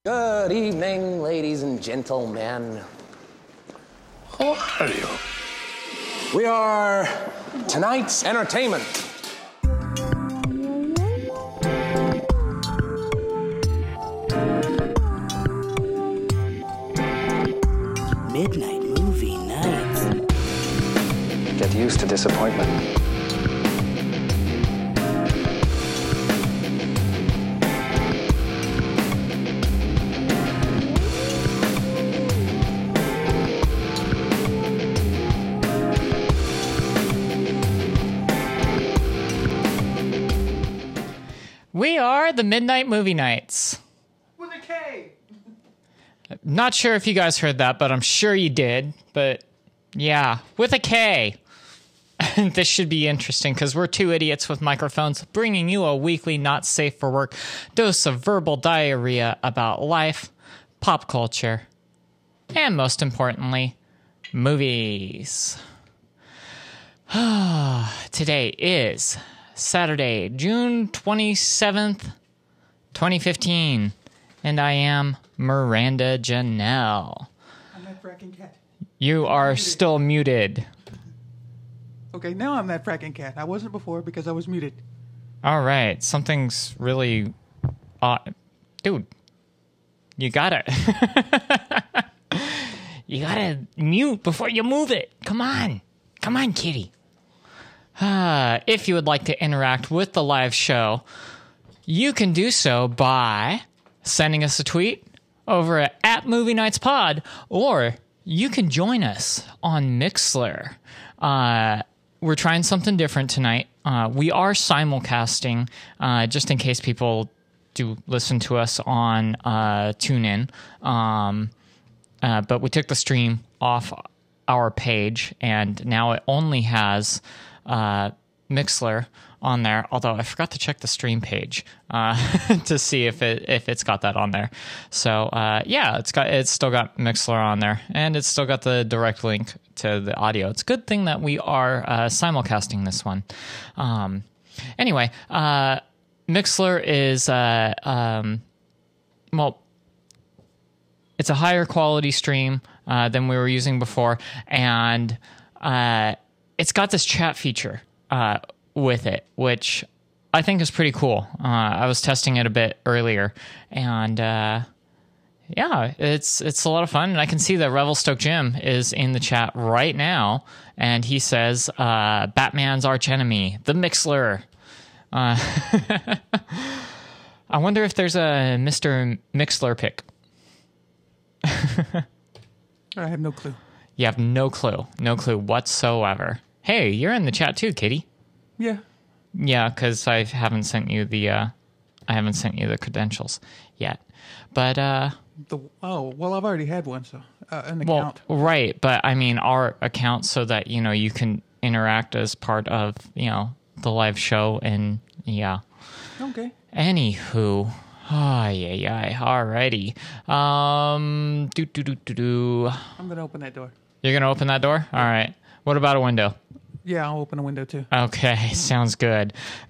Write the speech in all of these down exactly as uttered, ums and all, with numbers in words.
Good evening, ladies and gentlemen. How are you? We are tonight's entertainment. Midnight movie nights. Get used to disappointment. We are the Midnight Movie Nights. With a K. Not sure if you guys heard that, but I'm sure you did. But yeah, with a K. This should be interesting because we're two idiots with microphones bringing you a weekly not safe for work dose of verbal diarrhea about life, pop culture, and most importantly, movies. Today is Saturday, June twenty-seventh, twenty fifteen, and I am Miranda Janelle. I'm that fracking cat. You are muted. still muted. Okay, now I'm that fracking cat. I wasn't before because I was muted. All right, something's really odd. Dude, you gotta... you gotta mute before you move it. Come on. Come on, kitty. Uh, if you would like to interact with the live show, you can do so by sending us a tweet over at, at Movie Nights Pod, or you can join us on Mixlr. Uh, we're trying something different tonight. Uh, we are simulcasting, uh, just in case people do listen to us on uh, TuneIn. Um, uh, but we took the stream off our page, and now it only has uh, Mixlr on there. Although I forgot to check the stream page uh, to see if it if it's got that on there. So uh, yeah, it's got it's still got Mixlr on there, and it's still got the direct link to the audio. It's a good thing that we are uh, simulcasting this one. Um, anyway, uh, Mixlr is uh, um, well, it's a higher quality stream uh, than we were using before, and uh, it's got this chat feature uh, with it, which I think is pretty cool. Uh, I was testing it a bit earlier, and uh, yeah, it's it's a lot of fun. And I can see that Revelstoke Jim is in the chat right now, and he says, uh, "Batman's archenemy, the Mixlr." Uh, I wonder if there's a Mister Mixlr pick. I have no clue. You have no clue. No clue whatsoever. Hey, you're in the chat too, kitty. Yeah. Yeah, because I haven't sent you the uh, I haven't sent you the credentials yet. But uh, The oh well, I've already had one, so uh, an well, account. right. But I mean, our account so that you know you can interact as part of you know the live show, and yeah. Okay. Anywho. Oh, yeah, yeah. Alrighty. Um, do, do, do, do, do. I'm gonna open that door. You're going to open that door? All right. What about a window? Yeah, I'll open a window too. Okay, sounds good.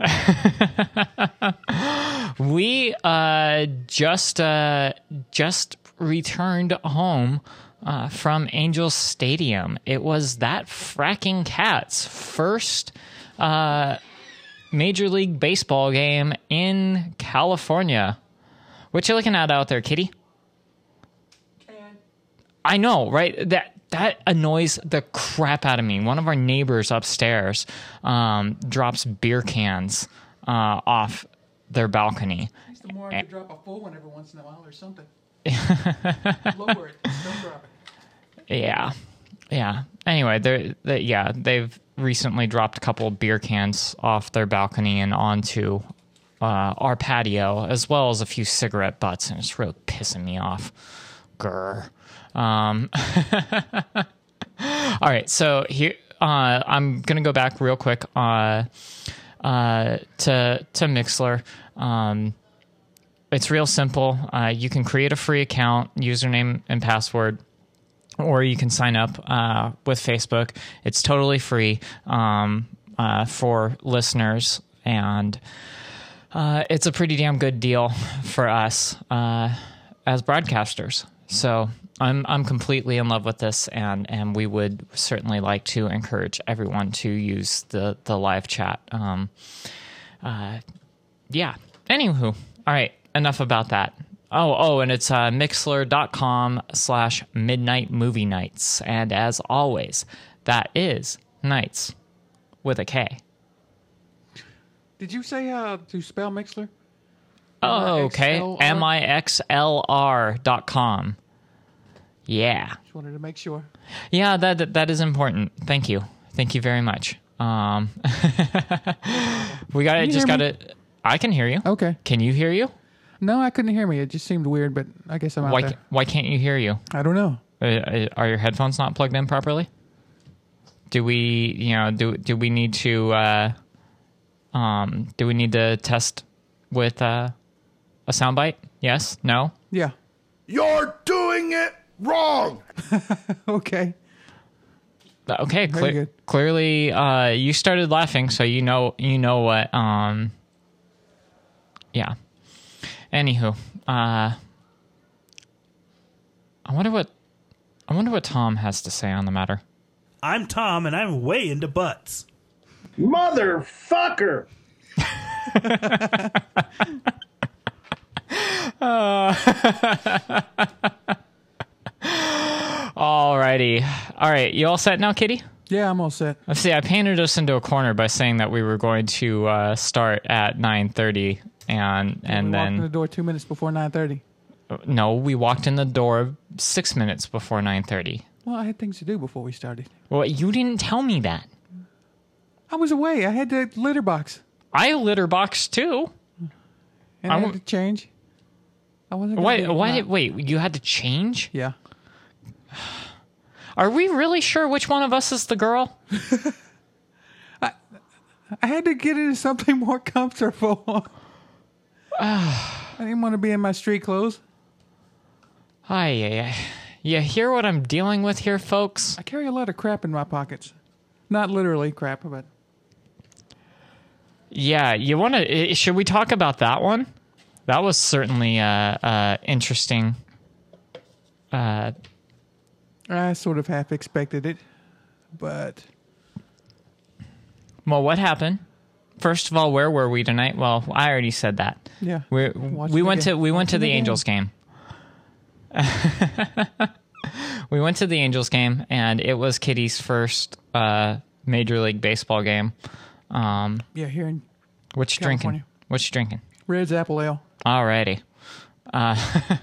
we uh, just uh, just returned home uh, from Angels Stadium. It was that fracking cat's first uh, Major League Baseball game in California. What you looking at out there, kitty? Can. I know, right? That that annoys the crap out of me. One of our neighbors upstairs um, drops beer cans uh, off their balcony. It's the more I could drop a full one every once in a while or something. Lower it. Don't drop it. Yeah, yeah. Anyway, they're, they yeah they've recently dropped a couple of beer cans off their balcony and onto uh, our patio, as well as a few cigarette butts, and it's really pissing me off. Grr. Um, all right, so here uh, I'm gonna go back real quick uh, uh, to to Mixlr. Um, it's real simple. Uh, you can create a free account, username and password, or you can sign up uh, with Facebook. It's totally free um, uh, for listeners, and uh, it's a pretty damn good deal for us. Uh, as broadcasters. So I'm I'm completely in love with this, and, and we would certainly like to encourage everyone to use the, the live chat. Um, uh, yeah. Anywho, all right, enough about that. Oh, oh, and it's uh, mixler.com slash midnight movie nights. And as always, that is nights with a K. Did you say uh, to spell Mixler? Oh, okay. M I X L R dot com. Yeah. Just wanted to make sure. Yeah, that that is important. Thank you. Thank you very much. Um, we got to just got to. I can hear you. Okay. Can you hear you? No, I couldn't hear me. It just seemed weird, but I guess I'm out Why there. Why can't you hear you? I don't know. Uh, are your headphones not plugged in properly? Do we, you know, do do we need to, uh, um, do we need to test with uh, a soundbite? Yes? No? Yeah. You're doing it wrong. Okay. Okay. Very Cle- good. clearly, uh, you started laughing, so you know, you know what. Um, yeah. Anywho, uh, I wonder what, I wonder what Tom has to say on the matter. I'm Tom, and I'm way into butts. Motherfucker. uh, Alrighty. All right. You all set now, Kitty? Yeah, I'm all set. Let's see. I painted us into a corner by saying that we were going to uh, start at nine thirty, and and we then walked in the door two minutes before nine thirty. No, we walked in the door six minutes before nine thirty. Well, I had things to do before we started. Well, you didn't tell me that. I was away. I had the litter box. I litter box too. And I I, w- had to change. I wasn't gonna Wait, do it why? now. Did, wait, you had to change? Yeah. Are we really sure which one of us is the girl? I had to get into something more comfortable. I didn't want to be in my street clothes. Ay, ay, ay. You hear what I'm dealing with here, folks? I carry a lot of crap in my pockets. Not literally crap, but... Yeah, you want to... Should we talk about that one? That was certainly uh, uh, interesting. Uh, I sort of half expected it, but... well, what happened? First of all, where were we tonight? Well, I already said that. Yeah. we Watching we the went game. to we went to Watching the the game. Angels game. We went to the Angels game, and it was Kitty's first uh, Major League Baseball game. Um, Yeah, here in what you California. drinking? What you drinking? Red's Apple Ale. Alrighty. Uh,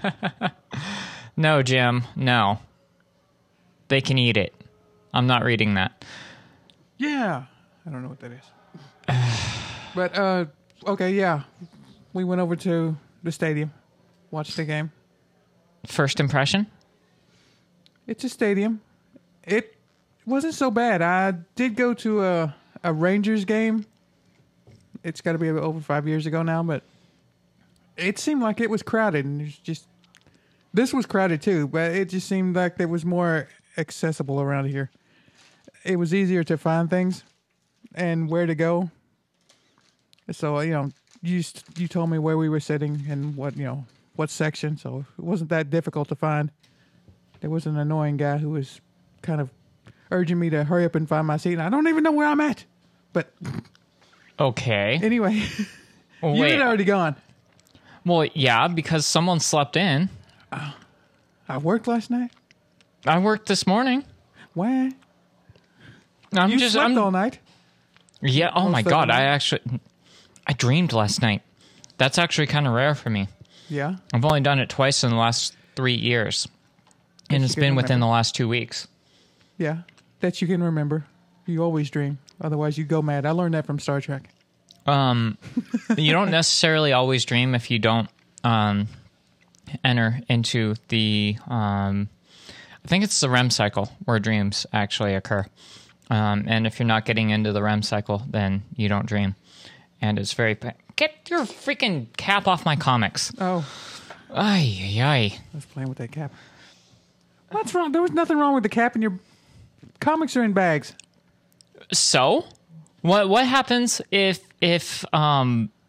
no, Jim. No. They can eat it. I'm not reading that. Yeah. I don't know what that is. But, uh, okay, yeah. We went over to the stadium, watched the game. First impression? It's a stadium. It wasn't so bad. I did go to a, a Rangers game. It's got to be over five years ago now, but it seemed like it was crowded. And it's just this was crowded too, but it just seemed like there was more accessible around here. It was easier to find things and where to go. So you know, you s- you told me where we were sitting and what you know what section, so it wasn't that difficult to find. There was an annoying guy who was kind of urging me to hurry up and find my seat, and I don't even know where I'm at. But Okay. anyway, you Wait. had already gone. Well, yeah, because someone slept in. I worked last night. I worked this morning. Why? I'm You just. slept I'm, all night. Yeah. Oh Most my of the god! I night. actually, I dreamed last night. That's actually kind of rare for me. Yeah. I've only done it twice in the last three years, and you it's can been within remember. the last two weeks. Yeah. That you can remember. You always dream. Otherwise, you go mad. I learned that from Star Trek. Um, you don't necessarily always dream if you don't um, enter into the. Um, I think it's the R E M cycle where dreams actually occur. Um, and if you're not getting into the R E M cycle, then you don't dream. And it's very. Pa- Get your freaking cap off my comics. Oh, Ay, ay, ay. I was playing with that cap. What's wrong? There was nothing wrong with the cap, and your comics are in bags. So, what what happens if if um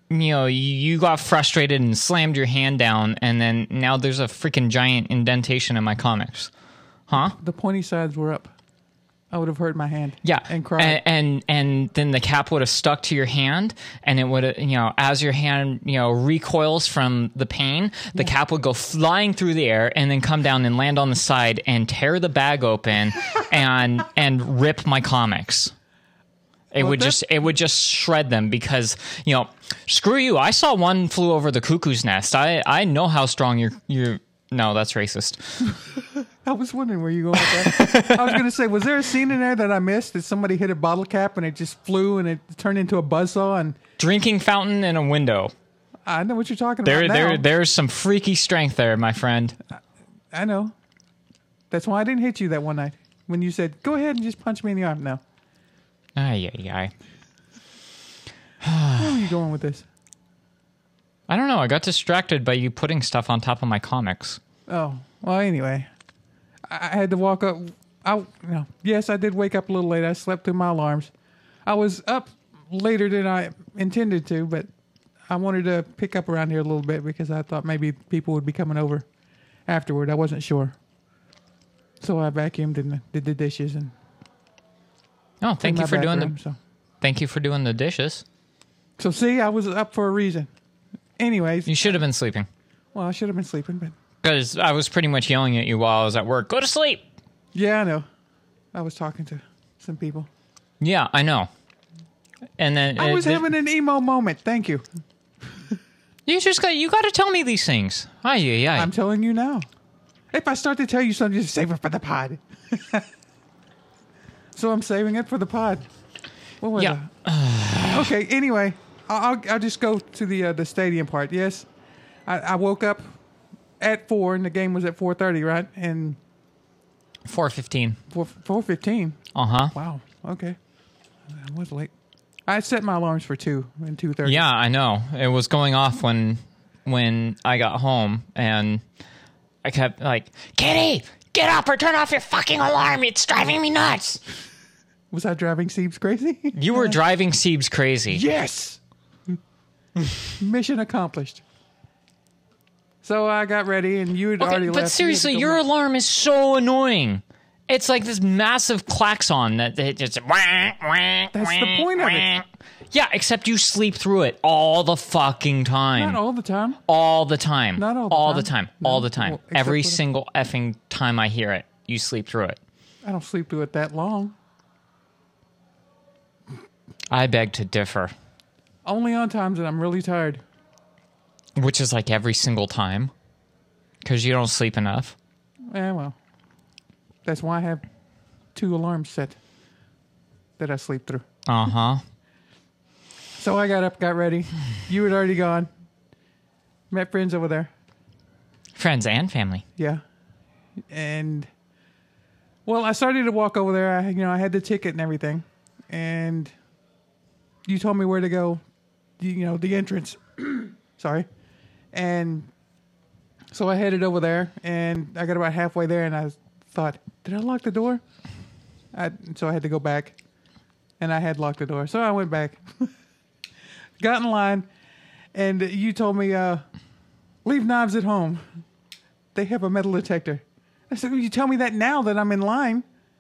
you know, you, you got frustrated and slammed your hand down, and then now there's a freaking giant indentation in my comics. Huh? The pointy sides were up. I would have hurt my hand. Yeah, and cried. and, and and then the cap would have stuck to your hand, and it would, you know, as your hand, you know, recoils from the pain, the yeah. cap would go flying through the air and then come down and land on the side and tear the bag open and and rip my comics. It well, would just it would just shred them because, you know, screw you. I saw One Flew Over the Cuckoo's Nest. I I know how strong your your no, that's racist. I was wondering where you going with that. I was going to say, was there a scene in there that I missed? That somebody hit a bottle cap and it just flew and it turned into a buzzsaw? And drinking fountain in a window. I know what you're talking there, about. There, now. there's some freaky strength there, my friend. I, I know. That's why I didn't hit you that one night when you said, "Go ahead and just punch me in the arm." No. Ay, ay, ay. Where are you going with this? I don't know. I got distracted by you putting stuff on top of my comics. Oh, well, anyway. I had to walk up. I, you know, yes, I did wake up a little late. I slept through my alarms. I was up later than I intended to, but I wanted to pick up around here a little bit because I thought maybe people would be coming over afterward. I wasn't sure. So I vacuumed and did the dishes. And oh, thank you for doing room, the. So. Thank you for doing the dishes. So see, I was up for a reason. Anyways. You should have been sleeping. Well, I should have been sleeping, but. Because I was pretty much yelling at you while I was at work. Go to sleep! Yeah, I know. I was talking to some people. Yeah, I know. And then I uh, was th- having an emo moment. Thank you. You just got you got to tell me these things. Aye, aye, aye. I'm telling you now. If I start to tell you something, just save it for the pod. So I'm saving it for the pod. What was yeah. Uh, okay. Anyway, I'll I'll just go to the uh, the stadium part. Yes, I, I woke up at four, and the game was at four thirty, right? And four fifteen. Four four fifteen. Uh huh. Wow. Okay. I was late. I set my alarms for two and two thirty. Yeah, I know. It was going off when when I got home, and I kept like, Kitty, get up or turn off your fucking alarm. It's driving me nuts. Was I driving Siebes crazy? You were driving Siebes crazy. Yes. Mission accomplished. So I got ready, and you had okay, already but left. But seriously, you your alarm is so annoying. It's like this massive klaxon that it just. That's the point of it. Yeah, except you sleep through it all the fucking time. Not all the time. All the time. Not all the all time. the time. No. All the time. Well, Every single effing time I hear it, you sleep through it. I don't sleep through it that long. I beg to differ. Only on times that I'm really tired. Which is like every single time. Because you don't sleep enough. Yeah, well. That's why I have two alarms set that I sleep through. Uh-huh. So I got up, got ready. You had already gone. Met friends over there. Friends and family. Yeah. And, well, I started to walk over there. I, you know, I had the ticket and everything. And you told me where to go. You know, the entrance. Sorry. And so I headed over there, and I got about halfway there, and I thought, did I lock the door? I, so I had to go back, and I had locked the door. So I went back, got in line, and you told me, uh, leave knives at home. They have a metal detector. I said, well, you tell me that now that I'm in line.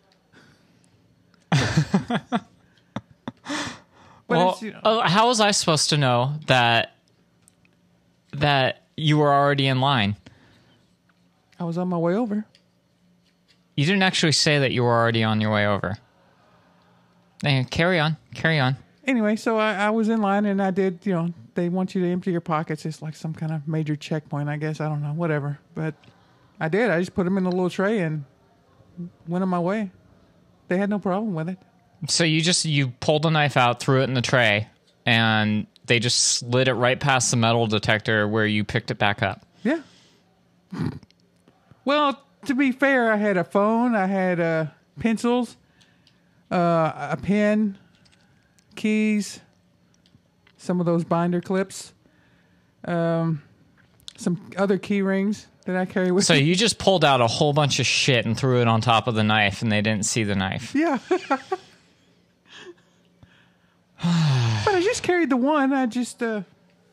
Well, you know, uh, how was I supposed to know that that you were already in line? I was on my way over. You didn't actually say that you were already on your way over. Hey, carry on. Carry on. Anyway, so I, I was in line, and I did, you know, they want you to empty your pockets. It's like some kind of major checkpoint, I guess. I don't know, whatever. But I did. I just put them in a little tray and went on my way. They had no problem with it. So you just, you pulled the knife out, threw it in the tray, and they just slid it right past the metal detector where you picked it back up. Yeah. Well, to be fair, I had a phone, I had uh, pencils, uh, a pen, keys, some of those binder clips, um, some other key rings that I carry with so me. So you just pulled out a whole bunch of shit and threw it on top of the knife, and they didn't see the knife. Yeah. But I just carried the one. I just, uh,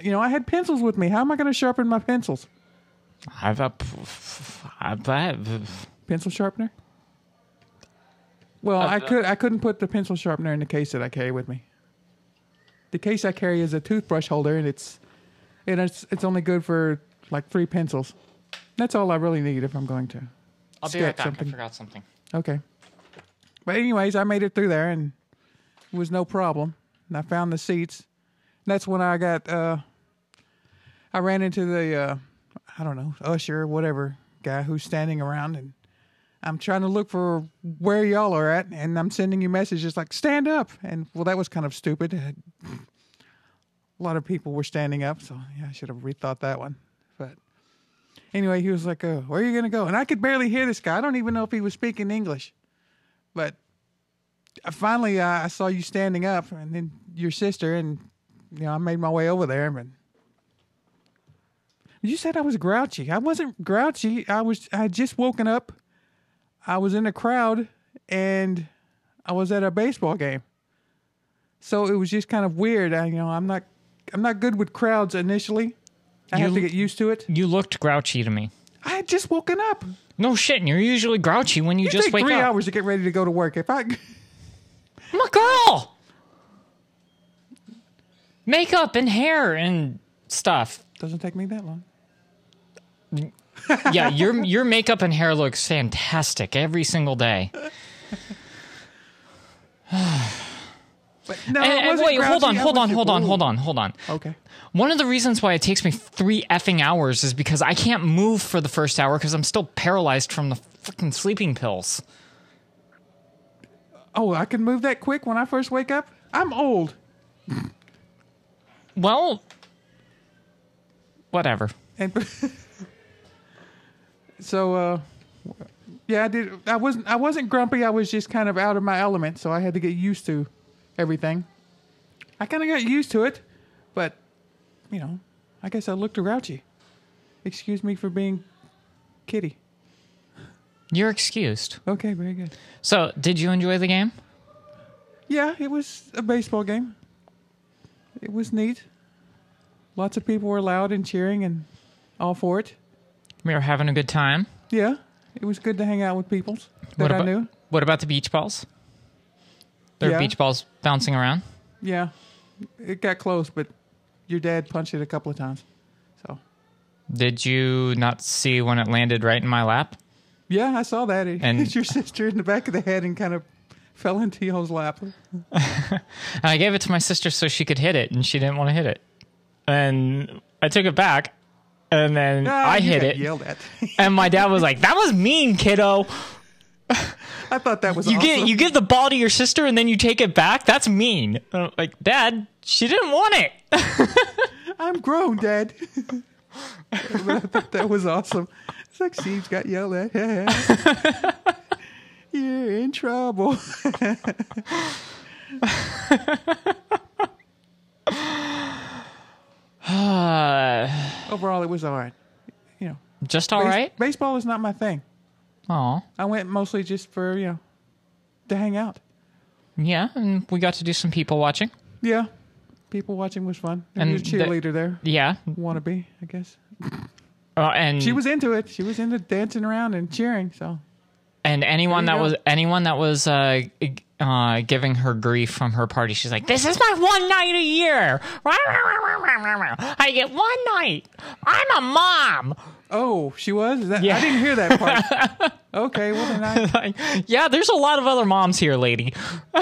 you know, I had pencils with me. How am I going to sharpen my pencils? I've a, I've a, Pencil sharpener? Well, I could I couldn't put the pencil sharpener in the case that I carry with me. The case I carry is a toothbrush holder, and it's and it's it's only good for like three pencils. That's all I really need if I'm going to. I'll be right sketch back. something. I forgot something. Okay. But anyways, I made it through there, and it was no problem. And I found the seats. And that's when I got, uh, I ran into the, uh, I don't know, usher or whatever guy who's standing around, and I'm trying to look for where y'all are at, and I'm sending you messages like, stand up. And, well, that was kind of stupid. A lot of people were standing up, so yeah, I should have rethought that one. But anyway, he was like, uh, where are you going to go? And I could barely hear this guy. I don't even know if he was speaking English. But I finally, uh, I saw you standing up, and then your sister, and, you know, I made my way over there. But you said I was grouchy. I wasn't grouchy. I was, I had just woken up. I was in a crowd, and I was at a baseball game. So it was just kind of weird. I, you know, I'm not, I'm not good with crowds initially. I You- have to get used to it. You looked grouchy to me. I had just woken up. No shit, and you're usually grouchy when you It just take wake three up. hours to get ready to go to work. If I, I'm a girl. Makeup and hair and stuff. doesn't take me that long. Yeah, your your makeup and hair looks fantastic every single day. But no, And- it and wasn't wait, hold grouchy. on, I hold was on, just- hold on, Ooh. hold on, hold on. Okay. One of the reasons why it takes me three effing hours is because I can't move for the first hour because I'm still paralyzed from the freaking sleeping pills. Oh, I can move that quick when I first wake up? I'm old. Well, whatever. And so uh yeah, I did I wasn't I wasn't grumpy. I was just kind of out of my element, so I had to get used to everything. I kind of got used to it, but you know, I guess I looked grouchy. Excuse me for being kitty. You're excused. Okay, very good. So, did you enjoy the game? Yeah, it was a baseball game. It was neat. Lots of people were loud and cheering and all for it. We were having a good time. Yeah, it was good to hang out with people that What I about, knew. What about the beach balls? There were Yeah. beach balls bouncing around. Yeah, it got close, but your dad punched it a couple of times. So Did you not see when it landed right in my lap? yeah, I saw that. It And- hit your sister in the back of the head and kind of fell into y'all's lap. And I gave it to my sister so she could hit it, and she didn't want to hit it. And I took it back, and then Ah, I you hit got it. Yelled at. And my dad was like, "That was mean, kiddo. I thought that was You awesome. get you give the ball to your sister, and then you take it back. That's mean." And I'm like, Dad, she didn't want it. I'm grown, Dad. But I thought that was awesome. It's like Steve's got yelled at. You're in trouble. Uh, Overall, it was all right. You know, just all base- right. baseball is not my thing. Aw, I went mostly just for, you know, to hang out. yeah, and we got to do some people watching. Yeah. People watching was fun. There And was a the- cheerleader there. Yeah, Wannabe, I guess. uh, and She was into it. She was into dancing around and cheering. So and anyone There that you was go. anyone that was uh, g- uh, giving her grief from her party, she's like, "This is my one night a year. I get one night. I'm a mom." oh, she was. Is that, Yeah. I didn't hear that part. Okay, well then I, Like, yeah, there's a lot of other moms here, lady,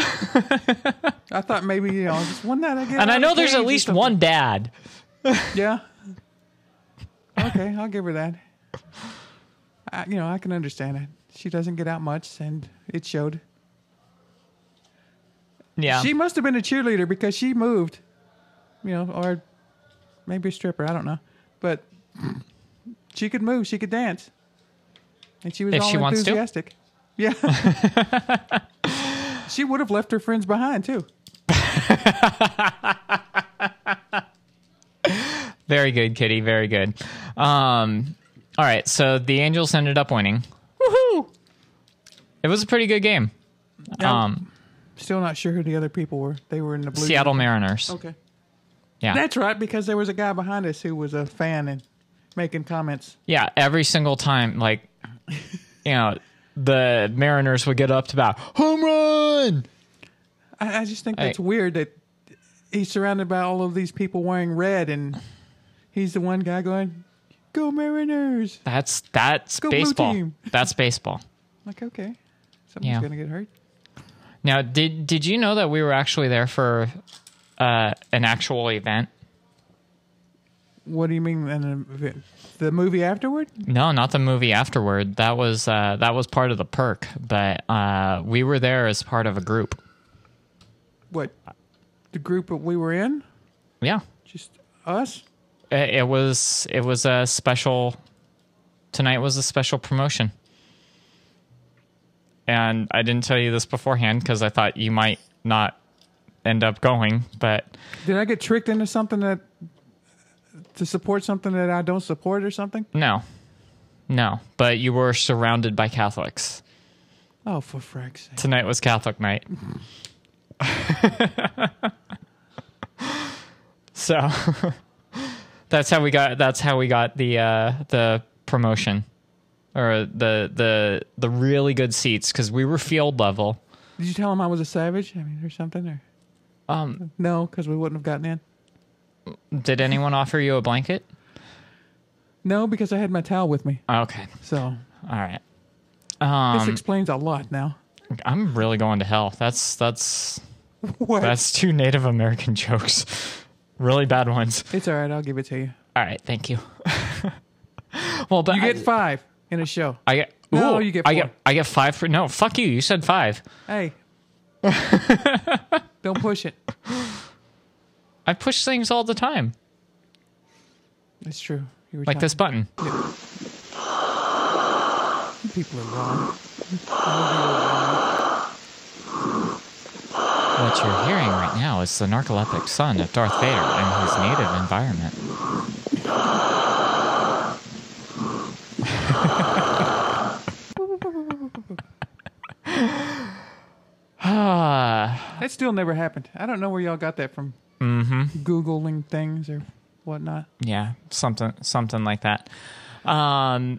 I thought maybe you know just one night I get. and I out know of there's cage at or least something. one dad. Yeah. Okay, I'll give her that. I, you know, I can understand it. She doesn't get out much, and it showed. Yeah, She must have been a cheerleader because she moved. You know, or maybe a stripper. I don't know, but she could move. She could dance, and she was If all she wants to. enthusiastic. Yeah. She would have left her friends behind too. very good, Kitty. Very good. Um, all right, so the Angels ended up winning. Woohoo! It was a pretty good game. Yeah. Um, Still not sure who the other people were. They were in the blue. Seattle Mariners. Okay. Yeah. That's right, because there was a guy behind us who was a fan and making comments. Yeah, every single time, like, you know, the Mariners would get up to about home run. I, I just think that's Hey. weird that he's surrounded by all of these people wearing red, and he's the one guy going, "Go Mariners!" That's that's Go Blue baseball. team. That's baseball. Like, okay, someone's Yeah. gonna get hurt. Now, did did you know that we were actually there for uh, an actual event? What do you mean? And the movie afterward? No, not the movie afterward. That was uh, that was part of the perk, but uh, we were there as part of a group. What? The group that we were in? Yeah, Just us? it, it was it was a special. Tonight was a special promotion, and I didn't tell you this beforehand because I thought you might not end up going, but Did I get tricked into something that to support something that I don't support or something? no, no. But you were surrounded by Catholics. Oh, for frack's sake! Tonight was Catholic night. So that's how we got that's how we got the uh the promotion or the the the really good seats because we were field level. Did you tell him I was a savage? I mean, or something? Or Um no, because we wouldn't have gotten in. did anyone offer you a blanket? No, because I had my towel with me. Okay. So All right. this Um explains a lot now. I'm really going to hell. That's that's What? that's two Native American jokes. Really bad ones. It's all right. I'll give it to you. All right, thank you. Well, but You I- get five in a show. I get No, ooh, you get I four. get I get five for no. Fuck you. You said five. Hey, don't push it. I push things all the time, It's true. You were like this talking- button. People are wrong. All of you are wrong. What you're hearing right now is the narcoleptic son of Darth Vader in his native environment. Ah, That still never happened. I don't know where y'all got that from. mm-hmm. Googling things or whatnot. Yeah, something something like that. Um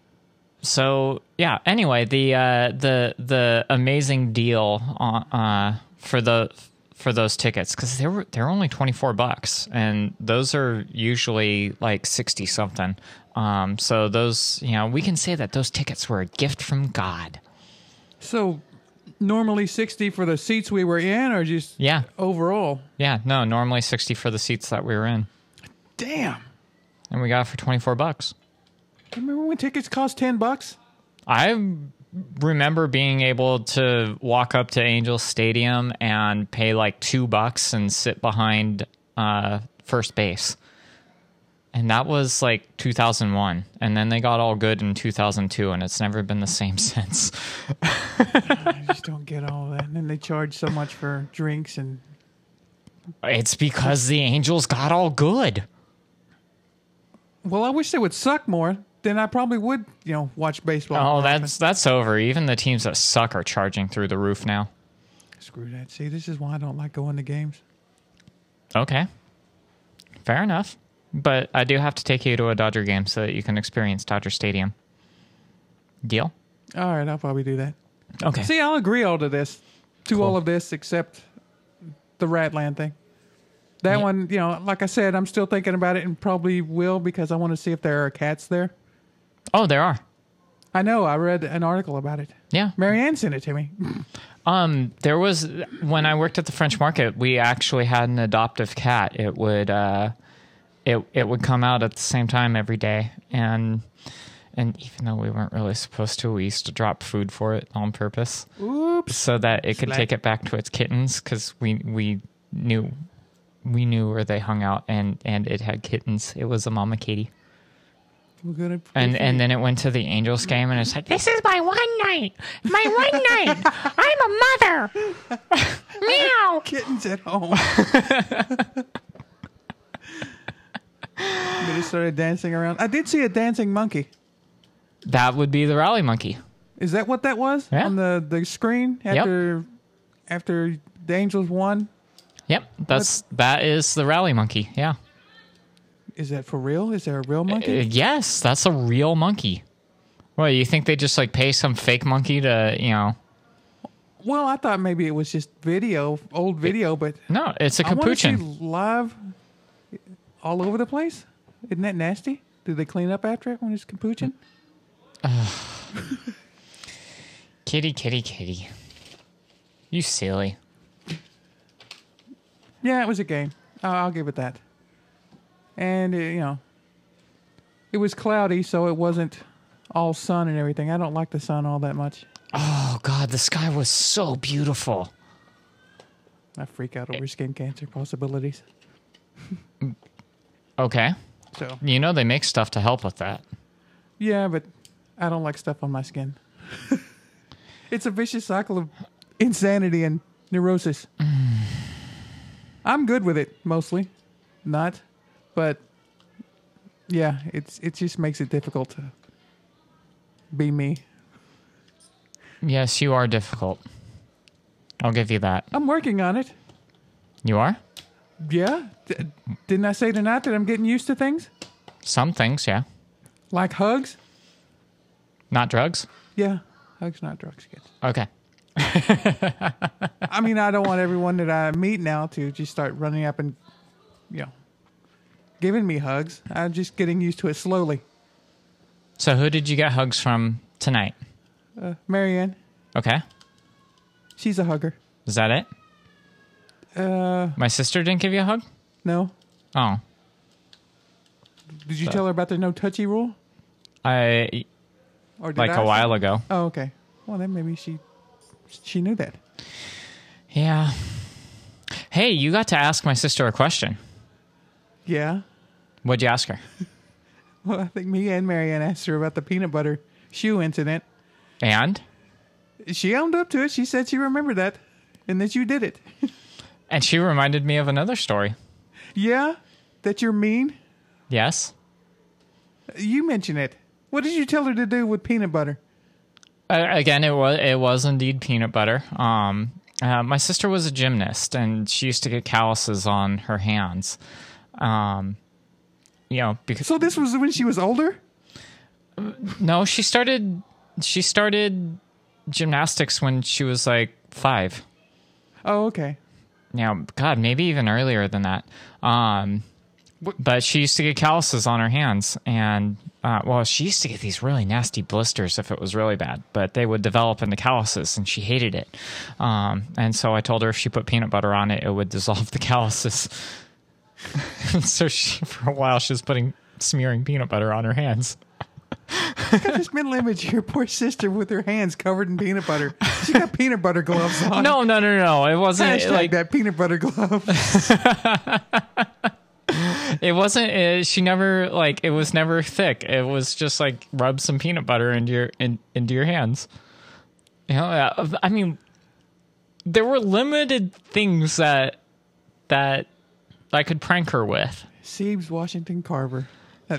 so yeah, anyway, the uh the the amazing deal on uh for the for those tickets cuz they were they're only twenty-four bucks and those are usually like sixty something. Um so those, you know, we can say that those tickets were a gift from God. So, normally sixty for the seats we were in, or just Yeah. overall? Yeah, no, normally sixty for the seats that we were in. Damn. And we got it for twenty-four bucks. Remember when tickets cost ten bucks? I remember being able to walk up to Angels Stadium and pay like two bucks and sit behind uh, first base. And that was like two thousand one. And then they got all good in two thousand two, and it's never been the same since. I just don't get all that. And then they charge so much for drinks and It's because the Angels got all good. well, I wish they would suck more. Then I probably would, you know, watch baseball. Oh, more that's that's over. Even the teams that suck are charging through the roof now. often. Screw that. See, this is why I don't like going to games. Okay. Fair enough. But I do have to take you to a Dodger game so that you can experience Dodger Stadium. Deal? All right, I'll probably do that. Okay. See, I'll agree all to this, to Cool. all of this, except the Ratland thing. That Yeah. one, you know, like I said, I'm still thinking about it and probably will because I want to see if there are cats there. Oh, there are. I know. I read an article about it. Yeah. Marianne sent it to me. Um, there was when I worked at the French Market, we actually had an adoptive cat. It would uh, it it would come out at the same time every day, and and even though we weren't really supposed to, we used to drop food for it on purpose, Oops. so that it could Slack. take it back to its kittens because we we knew we knew where they hung out, and and it had kittens. It was a mama kitty. We're gonna And and then it went to the Angels game, and it's like, this is my one night, my one night. I'm a mother. Meow. kittens at home. They just started dancing around. I did see a dancing monkey. That would be the rally monkey. Is that what that was Yeah. on the, the screen after after the Angels won? Yep, that's that is the rally monkey. Yeah. Is that for real? Is there a real monkey? Uh, yes, that's a real monkey. Well, you think they just like pay some fake monkey to, you know? Well, I thought maybe it was just video, old video, but No, it's a I want to see capuchin. live all over the place. Isn't that nasty? Do they clean up after it when it's capuchin? Kitty, kitty, kitty. You silly. Yeah, it was a game. Uh, I'll give it that. And, uh, you know, it was cloudy, so it wasn't all sun and everything. I don't like the sun all that much. Oh, God, the sky was so beautiful. I freak out over skin cancer possibilities. Okay. So, You know they make stuff to help with that. yeah, but I don't like stuff on my skin. It's a vicious cycle of insanity and neurosis. I'm good with it, mostly. Not. But, yeah, it's it just makes it difficult to be me. Yes, you are difficult. I'll give you that. I'm working on it. You are? Yeah. D- didn't I say tonight that I'm getting used to things? Some things, yeah. Like hugs? Not drugs? Yeah. Hugs, not drugs, kids. Okay. I mean, I don't want everyone that I meet now to just start running up and, you know, giving me hugs. I'm just getting used to it slowly. So who did you get hugs from tonight? Uh, Marianne, Okay. she's a hugger. Is that it? Uh, My sister didn't give you a hug? no. Oh. Did you tell her about the no touchy rule? I Or did like I a while ago. Oh, okay. Well, then maybe she she knew that. Yeah. Hey, you got to ask my sister a question. Yeah. What'd you ask her? Well, I think me and Marianne asked her about the peanut butter shoe incident. And? She owned up to it. She said she remembered that and that you did it. And she reminded me of another story. Yeah? That you're mean? Yes? You mentioned it. What did you tell her to do with peanut butter? Uh, again, it was it was indeed peanut butter. Um, uh, my sister was a gymnast, and she used to get calluses on her hands. Um, you know, because So this was when she was older? no, she started she started gymnastics when she was like five. Oh, okay. Now, God, maybe even earlier than that. Um, but she used to get calluses on her hands, and uh, well, she used to get these really nasty blisters if it was really bad. But they would develop into calluses, and she hated it. Um, and so I told her if she put peanut butter on it, it would dissolve the calluses. So she, for a while, she was putting smearing peanut butter on her hands. I got this mental image of your poor sister with her hands covered in peanut butter. She got peanut butter gloves on. No, no, no, no. It wasn't Hashtag like that peanut butter glove. it wasn't. It, she never like it was never thick. It was just like rub some peanut butter into your in, into your hands. You know, uh, I mean, there were limited things that that I could prank her with. Siebes Washington Carver. That-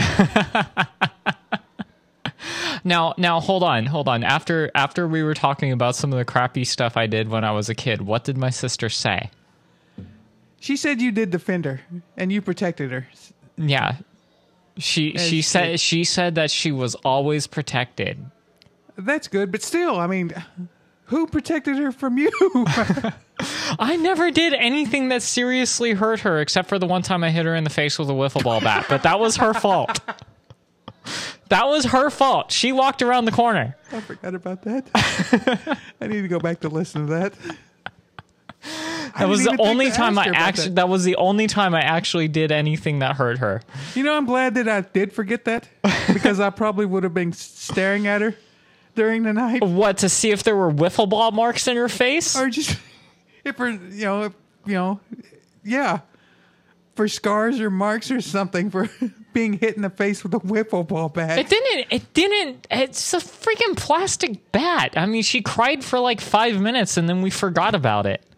Now, now, hold on, hold on. After after we were talking about some of the crappy stuff I did when I was a kid, what did my sister say? She said you did defend her and you protected her. Yeah, she As she she- said she said that she was always protected. That's good, but still, I mean, who protected her from you? I never did anything that seriously hurt her, except for the one time I hit her in the face with a wiffle ball bat. But that was her fault. That was her fault. She walked around the corner. I forgot about that. I need to go back to listen to that. That was the only time I actually. That. that was the only time I actually did anything that hurt her. You know, I'm glad that I did forget that because I probably would have been staring at her during the night, What, to see if there were wiffle ball marks in her face? or just if her, you know, if, you know, yeah, for scars or marks or something for being hit in the face with a wiffle ball bat. It didn't. It didn't. It's a freaking plastic bat. I mean, she cried for like five minutes and then we forgot about it.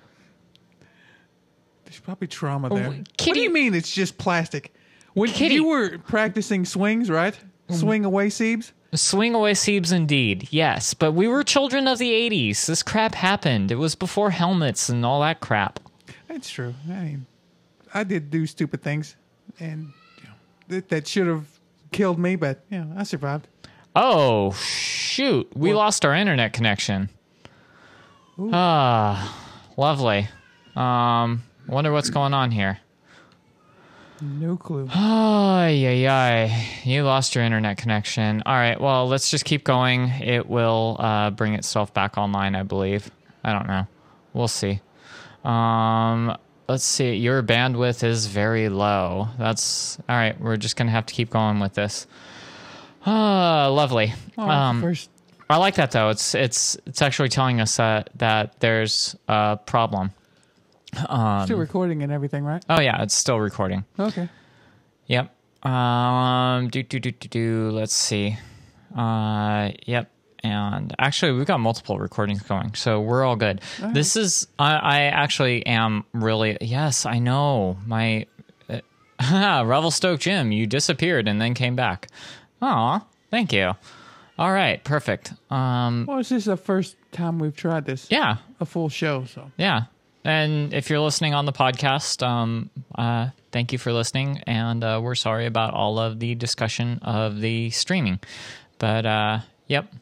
There's probably trauma there. Oh, What Kitty- do you mean it's just plastic? When Kitty- you were practicing swings, right? Swing away, Siebes. Swing away, Siebes, indeed. Yes, but we were children of the eighties. This crap happened. It was before helmets and all that crap. It's true. I mean, I did do stupid things, and you know, that, that should have killed me, but you know, I survived. Oh, shoot. We lost our internet connection. Ah, lovely. Um, wonder what's going on here. No clue. Ay, ay, ay. You lost your internet connection. All right, well, let's just keep going. It will uh, bring itself back online, I believe. I don't know. We'll see. Um, let's see. Your bandwidth is very low. That's... All right, we're just going to have to keep going with this. Ah, lovely. Oh, um, first, I like that, though. It's it's it's actually telling us that, that there's a problem. Um, still recording and everything, right? Oh, yeah, it's still recording. Okay. Yep. Um, do, do, do, do, do. Let's see. Uh, yep. And actually, we've got multiple recordings going, so we're all good. All right. This is, I, I actually am really, yes, I know. My, uh, Revelstoke Jim, you disappeared and then came back. Aw, thank you. All right, perfect. Um, well, this is the first time we've tried this. Yeah. A full show, so. Yeah. And if you're listening on the podcast, um, uh, thank you for listening, and uh, we're sorry about all of the discussion of the streaming. But, uh, yep.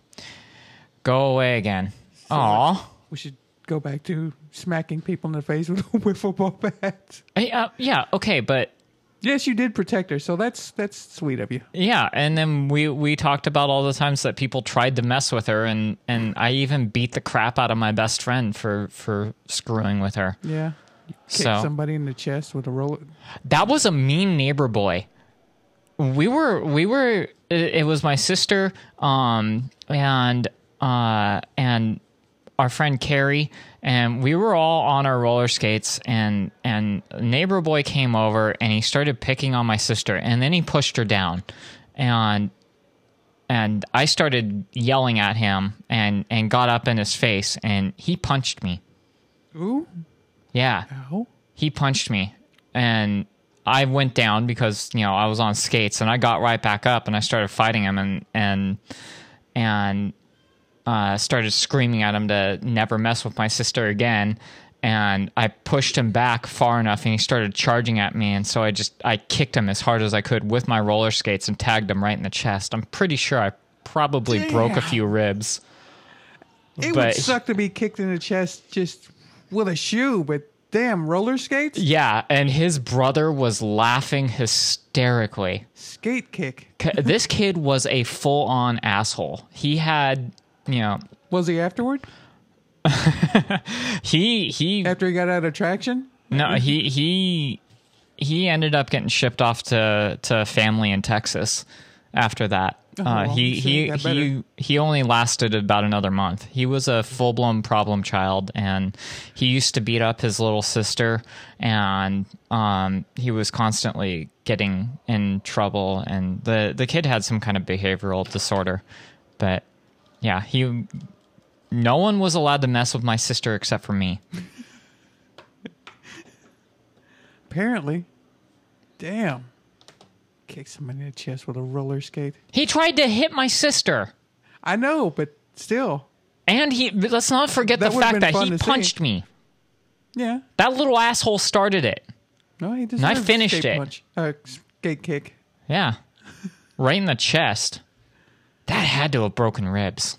Go away again. So Aw. We should go back to smacking people in the face with a wiffle ball bat. Hey, uh, yeah, okay, but... Yes, you did protect her, so that's that's sweet of you. Yeah, and then we, we talked about all the times that people tried to mess with her, and, and I even beat the crap out of my best friend for, for screwing with her. Yeah. You kicked So- somebody in the chest with a roller. That was a mean neighbor boy. We were, we were, it, it was my sister, um, and, uh, and our friend Carrie, and we were all on our roller skates, and, and neighbor boy came over and he started picking on my sister, and then he pushed her down, and, and I started yelling at him and, and got up in his face, and he punched me. Ooh. Yeah. Ow. He punched me, and I went down because, you know, I was on skates, and I got right back up and I started fighting him, and, and, and, uh, started screaming at him to never mess with my sister again. And I pushed him back far enough, and he started charging at me. And so I just, I kicked him as hard as I could with my roller skates and tagged him right in the chest. I'm pretty sure I probably Damn. broke a few ribs. It But- would suck to be kicked in the chest just with a shoe, but damn, roller skates? Yeah. And his brother was laughing hysterically. Skate kick. K- This kid was a full on asshole. He had, you know, Was he afterward? he, he, After he got out of traction? no, he, he, he ended up getting shipped off to, to family in Texas after that. Oh, Uh, well, he I'm sure he he got he better. he only lasted about another month. He was a full blown problem child, and he used to beat up his little sister, and um, he was constantly getting in trouble. And the the kid had some kind of behavioral disorder, but yeah, he. No one was allowed to mess with my sister except for me. Apparently. Damn. Kick somebody in the chest with a roller skate. He tried to hit my sister. I know, but still. And he, let's not forget That the would've fact been that fun he to see. punched me. Yeah. That little asshole started it. No, he I deserves finished skate it. Punch. Uh, skate kick. Yeah. Right in the chest. That had to have broken ribs.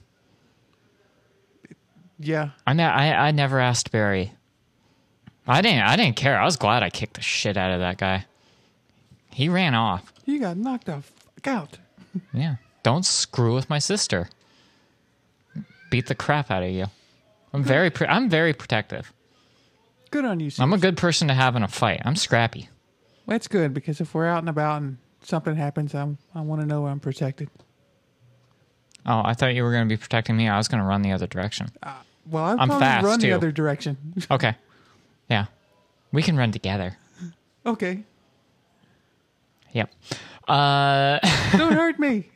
Yeah. I, ne- I, I never asked Barry. I didn't I didn't care. I was glad I kicked the shit out of that guy. He ran off. You got knocked the fuck out. Yeah. Don't screw with my sister. Beat the crap out of you. I'm very pre- I'm very protective. Good on you, Sid. I'm a good person to have in a fight. I'm scrappy. That's good, because if we're out and about and something happens, I'm, I want to know I'm protected. Oh, I thought you were going to be protecting me. I was going to run the other direction. Well, I'll I'm probably fast, run too. the other direction. Okay. Yeah. We can run together. Okay. Yep. Uh, Don't hurt me.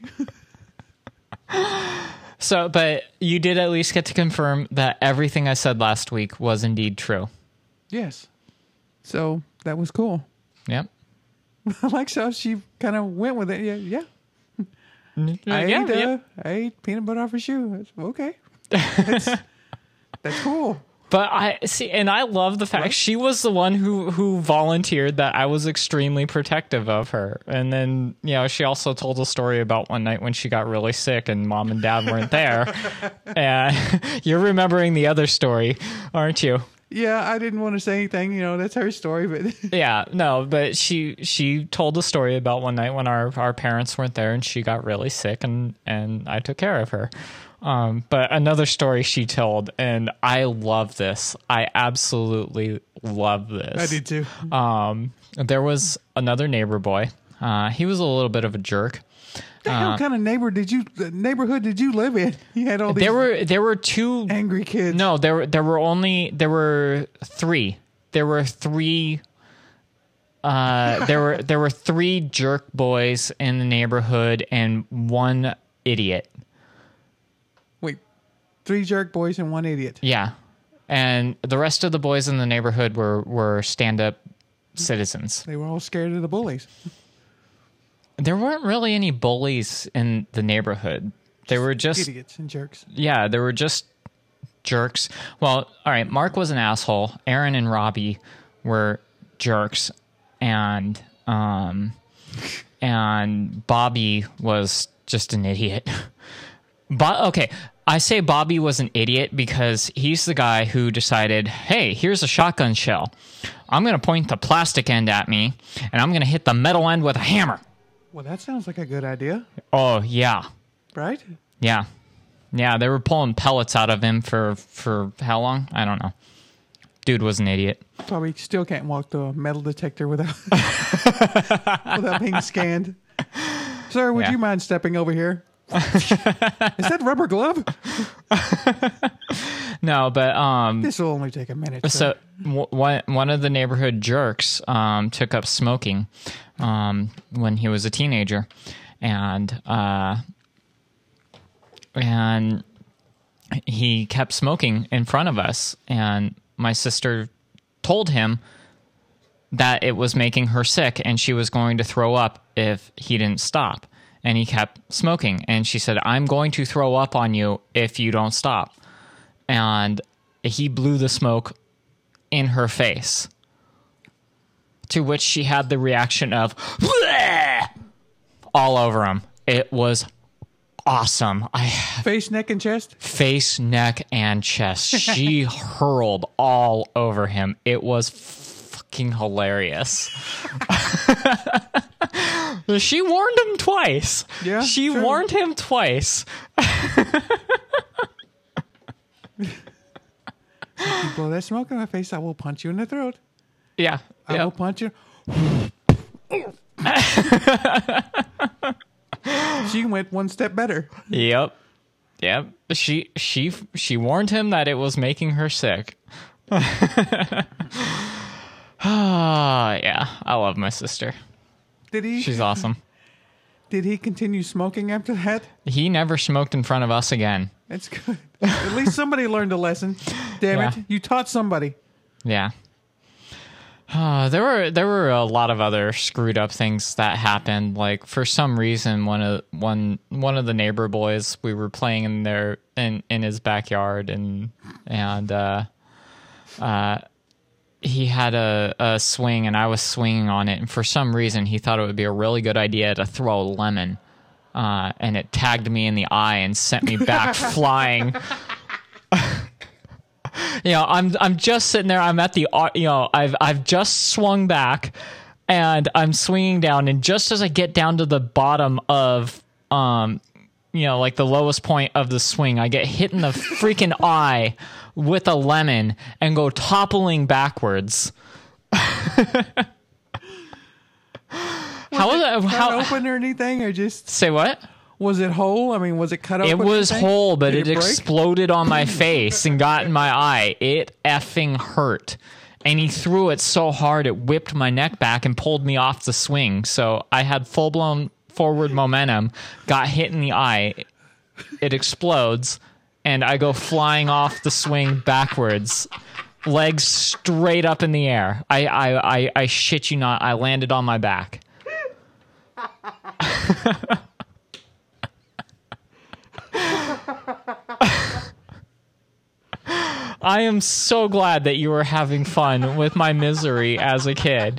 so, but you did at least get to confirm that everything I said last week was indeed true. Yes. So that was cool. Yep. I like how she kind of went with it. Yeah. Yeah. I, yeah, ate, uh, yeah. I ate peanut butter off her shoe. That's, okay. That's, that's cool. But I see, and I love the fact she was the one who who volunteered that I was extremely protective of her. And then, you know, she also told a story about one night when she got really sick and mom and dad weren't there. And you're remembering the other story, aren't you? Yeah, I didn't want to say anything. You know, that's her story. But Yeah, no, but she she told a story about one night when our, our parents weren't there and she got really sick and, and I took care of her. Um, but another story she told, and I love this. I absolutely love this. I did too. Um, there was another neighbor boy. Uh, he was a little bit of a jerk. The hell kind of neighbor did you neighborhood did you live in? You had all these There were there were two angry kids. No, there were there were only there were three. There were three. Uh, there were there were three jerk boys in the neighborhood and one idiot. Wait, three jerk boys and one idiot. Yeah, and the rest of the boys in the neighborhood were were stand up citizens. They were all scared of the bullies. There weren't really any bullies in the neighborhood. They were just idiots and jerks. Yeah, they were just jerks. Well, all right, Mark was an asshole. Aaron and Robbie were jerks, and um, and Bobby was just an idiot. But okay, I say Bobby was an idiot because he's the guy who decided, hey, here's a shotgun shell. I'm going to point the plastic end at me, and I'm going to hit the metal end with a hammer. Well, that sounds like a good idea, Oh, yeah. right? Yeah. Yeah, they were pulling pellets out of him for, for how long? I don't know. Dude was an idiot. Probably still can't walk the metal detector without without being scanned. Sir, would Yeah. you mind stepping over here? Is that rubber glove? No, but um, This will only take a minute. so sir. w- one one of the neighborhood jerks um took up smoking um when he was a teenager, and uh and he kept smoking in front of us, and my sister told him that it was making her sick and she was going to throw up if he didn't stop. And he kept smoking, and she said, I'm going to throw up on you if you don't stop. And he blew the smoke in her face, to which she had the reaction of "Bleh!" all over him. It was awesome. I Face, neck, and chest? face, neck, and chest. She hurled all over him. It was fucking hilarious. She warned him twice. Yeah, She sure. warned him twice. You blow that smoke in my face, I will punch you in the throat. Yeah. I Yep. will punch you. She went one step better. Yep. Yep. She she she warned him that it was making her sick. Ah, yeah. I love my sister. Did he? She's awesome. Did he continue smoking after that? He never smoked in front of us again. That's good. At least somebody learned a lesson. Damn Yeah. it! You taught somebody. Yeah. Uh, there were there were a lot of other screwed up things that happened. Like, for some reason, one of one one of the neighbor boys, we were playing in their in, in his backyard, and and uh, uh, he had a, a swing, and I was swinging on it, and for some reason, he thought it would be a really good idea to throw a lemon, uh, and it tagged me in the eye and sent me back flying. You know, I'm I'm just sitting there. I'm at the, you know, I've I've just swung back, and I'm swinging down. And just as I get down to the bottom of, um, you know, like the lowest point of the swing, I get hit in the freaking eye with a lemon and go toppling backwards. How was it? Cut How? open or anything, or just Say what? was it whole? I mean, was it cut open? It or was anything? whole, but Did it, it break? exploded on my face and got in my eye. It effing hurt. And he threw it so hard it whipped my neck back and pulled me off the swing. So I had full-blown forward momentum, got hit in the eye, it explodes, and I go flying off the swing backwards, legs straight up in the air. I, I, I, I shit you not, I landed on my back. I am so glad that you were having fun with my misery as a kid.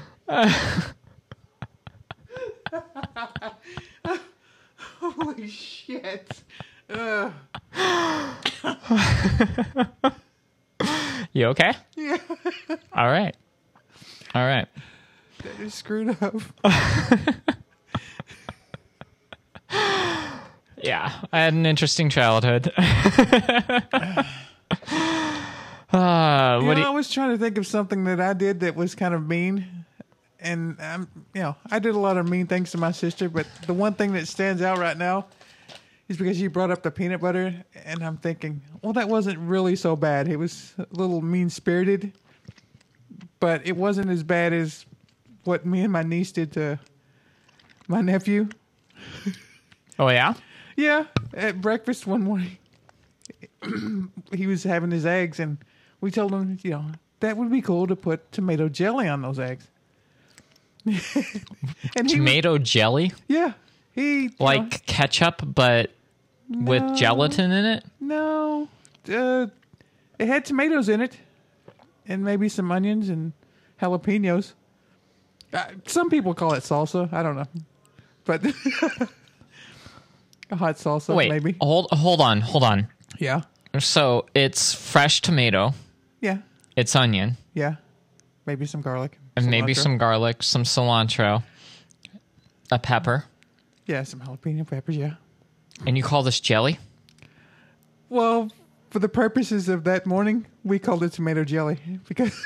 Holy shit. Uh, You okay? yeah, All right. All right. that is screwed up. Yeah, I had an interesting childhood. uh, You what know, do you, I was trying to think of something that I did that was kind of mean. And, um, you know, I did a lot of mean things to my sister, but the one thing that stands out right now is because you brought up the peanut butter, and I'm thinking, well, that wasn't really so bad. It was a little mean-spirited, but it wasn't as bad as what me and my niece did to my nephew. oh, yeah? Yeah, at breakfast one morning, he was having his eggs, and we told him, you know, that would be cool to put tomato jelly on those eggs. and he Tomato jelly? was- yeah, he you Like know, ketchup, but with No. gelatin in it? no, uh, it had tomatoes in it, and maybe some onions and jalapenos. Uh, some people call it salsa. I don't know, but a hot salsa, Wait, maybe. hold hold on, hold on. Yeah, So it's fresh tomato, yeah, it's onion, yeah. Maybe some garlic, and maybe cilantro. some garlic, some cilantro, a pepper, Yeah, some jalapeno peppers, yeah. and you call this jelly? Well, for the purposes of that morning, we called it tomato jelly because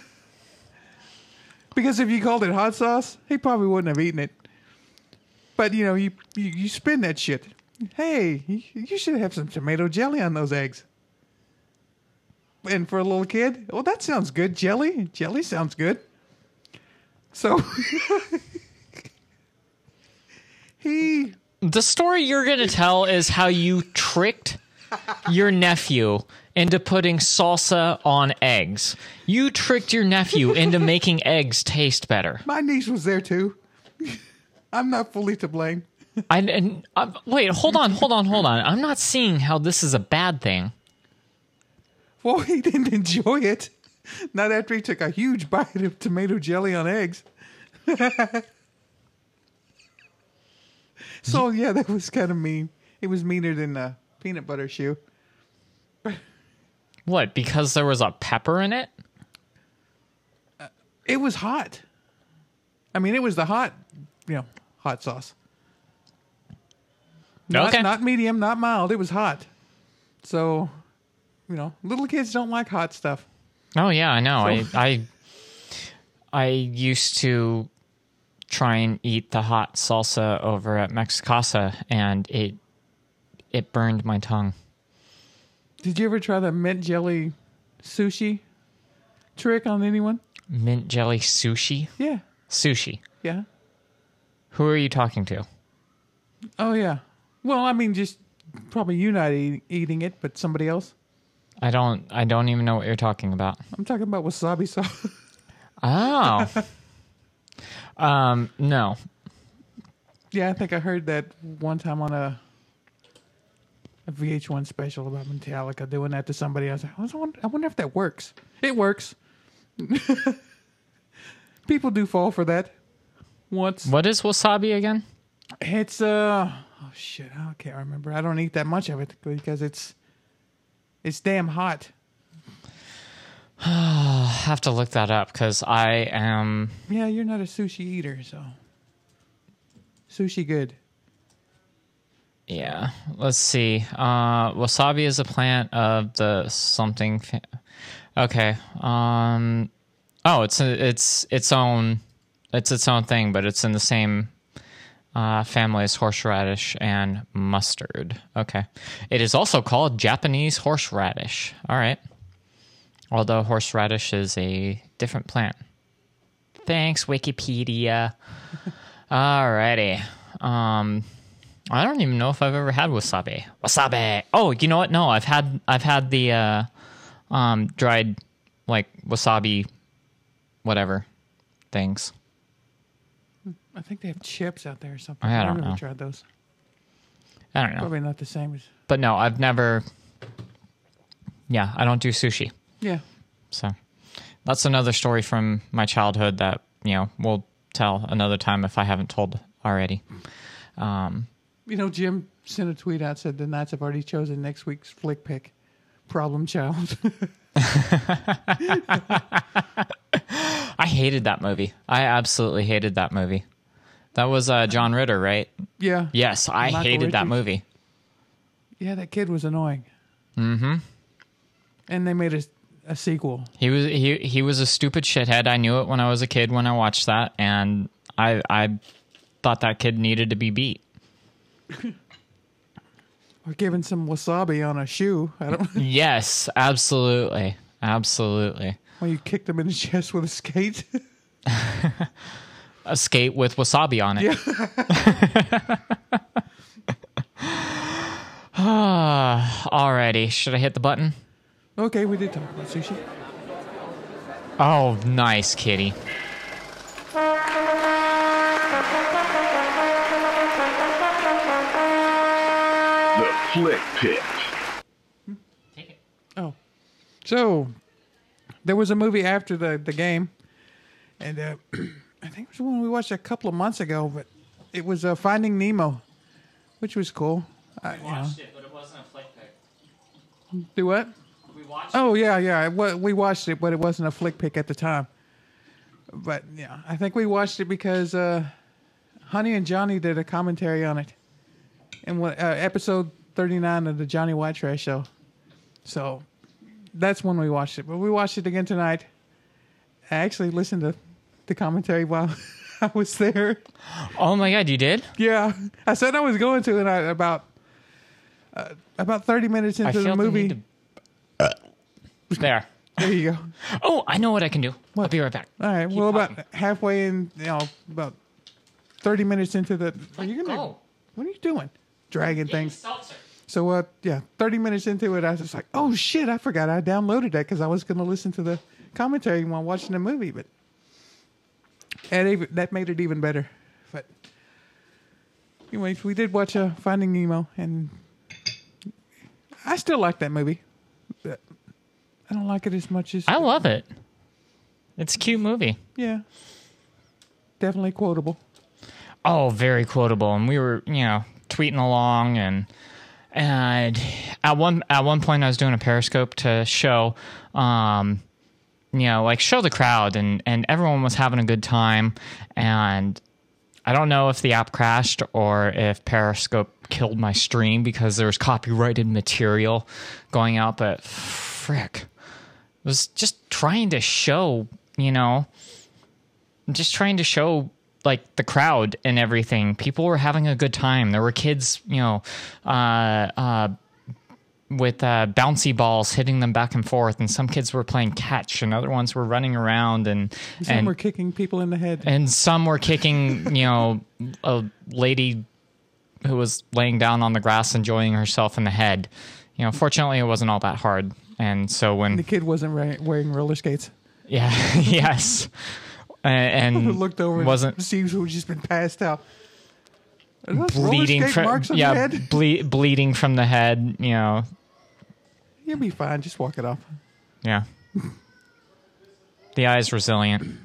because if you called it hot sauce, he probably wouldn't have eaten it. But you know, you you, you spin that shit. Hey, you, you should have some tomato jelly on those eggs. And for a little kid, well, that sounds good. Jelly, jelly sounds good. So he The story you're going to tell is how you tricked your nephew into putting salsa on eggs. You tricked your nephew into making eggs taste better. My niece was there too. I'm not fully to blame. I, and, uh, wait, hold on, hold on, hold on. I'm not seeing how this is a bad thing. Well, he didn't enjoy it. Not after he took a huge bite of tomato jelly on eggs. So, yeah, that was kind of mean. It was meaner than a peanut butter shoe. What, because there was a pepper in it? It was hot. I mean, it was the hot, you know, hot sauce. Not, Okay. not medium, not mild. It was hot. So, you know, little kids don't like hot stuff. Oh yeah, I know. So- I, I I used to try and eat the hot salsa over at Mexicasa, and it it burned my tongue. Did you ever try the mint jelly sushi trick on anyone? Mint jelly sushi? Yeah. Sushi. Yeah. Who are you talking to? Oh, yeah. Well, I mean, just probably you not eat, eating it, but somebody else. I don't I don't even know what you're talking about. I'm talking about wasabi sauce. Oh. um, no. Yeah, I think I heard that one time on a, a V H one special about Metallica doing that to somebody. I was like, I, was wonder, I wonder if that works. It works. People do fall for that once. What is wasabi again? It's, uh, oh shit, I can't remember. I don't eat that much of it because it's, it's damn hot. I'll have to look that up because I am. Yeah, you're not a sushi eater, so. Sushi good. Yeah, let's see. Uh, wasabi is a plant of the something. Fa- okay. Um. Oh, it's a, it's its own. It's its own thing, but it's in the same uh, family as horseradish and mustard. Okay. It is also called Japanese horseradish. All right. Although horseradish is a different plant. Thanks, Wikipedia. Alrighty. Um, I don't even know if I've ever had wasabi. Wasabi. Oh, you know what? No, I've had I've had the uh, um, dried like wasabi, whatever things. I think they have chips out there or something. I I've don't never know. tried those. I don't know, Probably not the same as. but no, I've never. Yeah, I don't do sushi. Yeah. So that's another story from my childhood that, you know, we'll tell another time if I haven't told already. Um, You know, Jim sent a tweet out, said the Knights have already chosen next week's flick pick. Problem child. I hated that movie. I absolutely hated that movie. That was uh, John Ritter, right? Yeah. Yes, I Michael hated that Richards. movie. Yeah, that kid was annoying. Mm-hmm. And they made a, a sequel. He was he he was a stupid shithead. I knew it when I was a kid when I watched that, and I I thought that kid needed to be beat. Or given some wasabi on a shoe. I don't Yes, absolutely, absolutely. Well, you kicked him in the chest with a skate. A skate with wasabi on it. Yeah. Alrighty, should I hit the button? Okay, we did talk about sushi. Oh, nice, kitty. The Flick Pick. Oh. So, there was a movie after the, the game. And uh, I think it was one we watched a couple of months ago. But it was uh, Finding Nemo, which was cool. I, you know. it, but it wasn't a flick pick. Do what? We watched Oh, yeah, yeah. Wa- We watched it, but it wasn't a flick pick at the time. But, yeah, I think we watched it because uh, Honey and Johnny did a commentary on it. In what, uh, episode thirty-nine of the Johnny White Trash Show. So, that's when we watched it. But we watched it again tonight. I actually listened to the commentary while I was there. Oh my god, you did? Yeah. I said I was going to, and I, about uh, about thirty minutes I into the feel movie. the need to... There. There you go. Oh, I know what I can do. I'll be right back. All right. Keep well, talking. about halfway in, you know, about thirty minutes into the. Are you gonna? Go. What are you doing? Dragging things. Seltzer. So, uh, yeah, thirty minutes into it, I was just like, "Oh shit! I forgot I downloaded that because I was going to listen to the commentary while watching the movie." But and even, that made it even better. But anyways, we did watch uh, Finding Nemo, and I still like that movie. But I don't like it as much as I love it. It's a cute movie. yeah, definitely quotable. Oh, very quotable. And we were, you know, tweeting along, and and at one at one point I was doing a Periscope to show, um, you know, like show the crowd, and and everyone was having a good time. And I don't know if the app crashed or if Periscope killed my stream because there was copyrighted material going out, but frick, it was just trying to show, you know, just trying to show like the crowd and everything. People were having a good time. There were kids, you know, uh, uh, with uh, bouncy balls hitting them back and forth, and some kids were playing catch, and other ones were running around, and Some and were kicking people in the head. and some were kicking, you know, a lady who was laying down on the grass enjoying herself in the head. You know, fortunately, it wasn't all that hard, and so when The kid wasn't ra- wearing roller skates. yeah, yes, and, I and looked over wasn't and Steve who had just been passed out. Are those roller bleeding skate from marks on yeah, your head? ble- bleeding from the head. You know, You'll be fine. Just walk it off. yeah. The eye is resilient.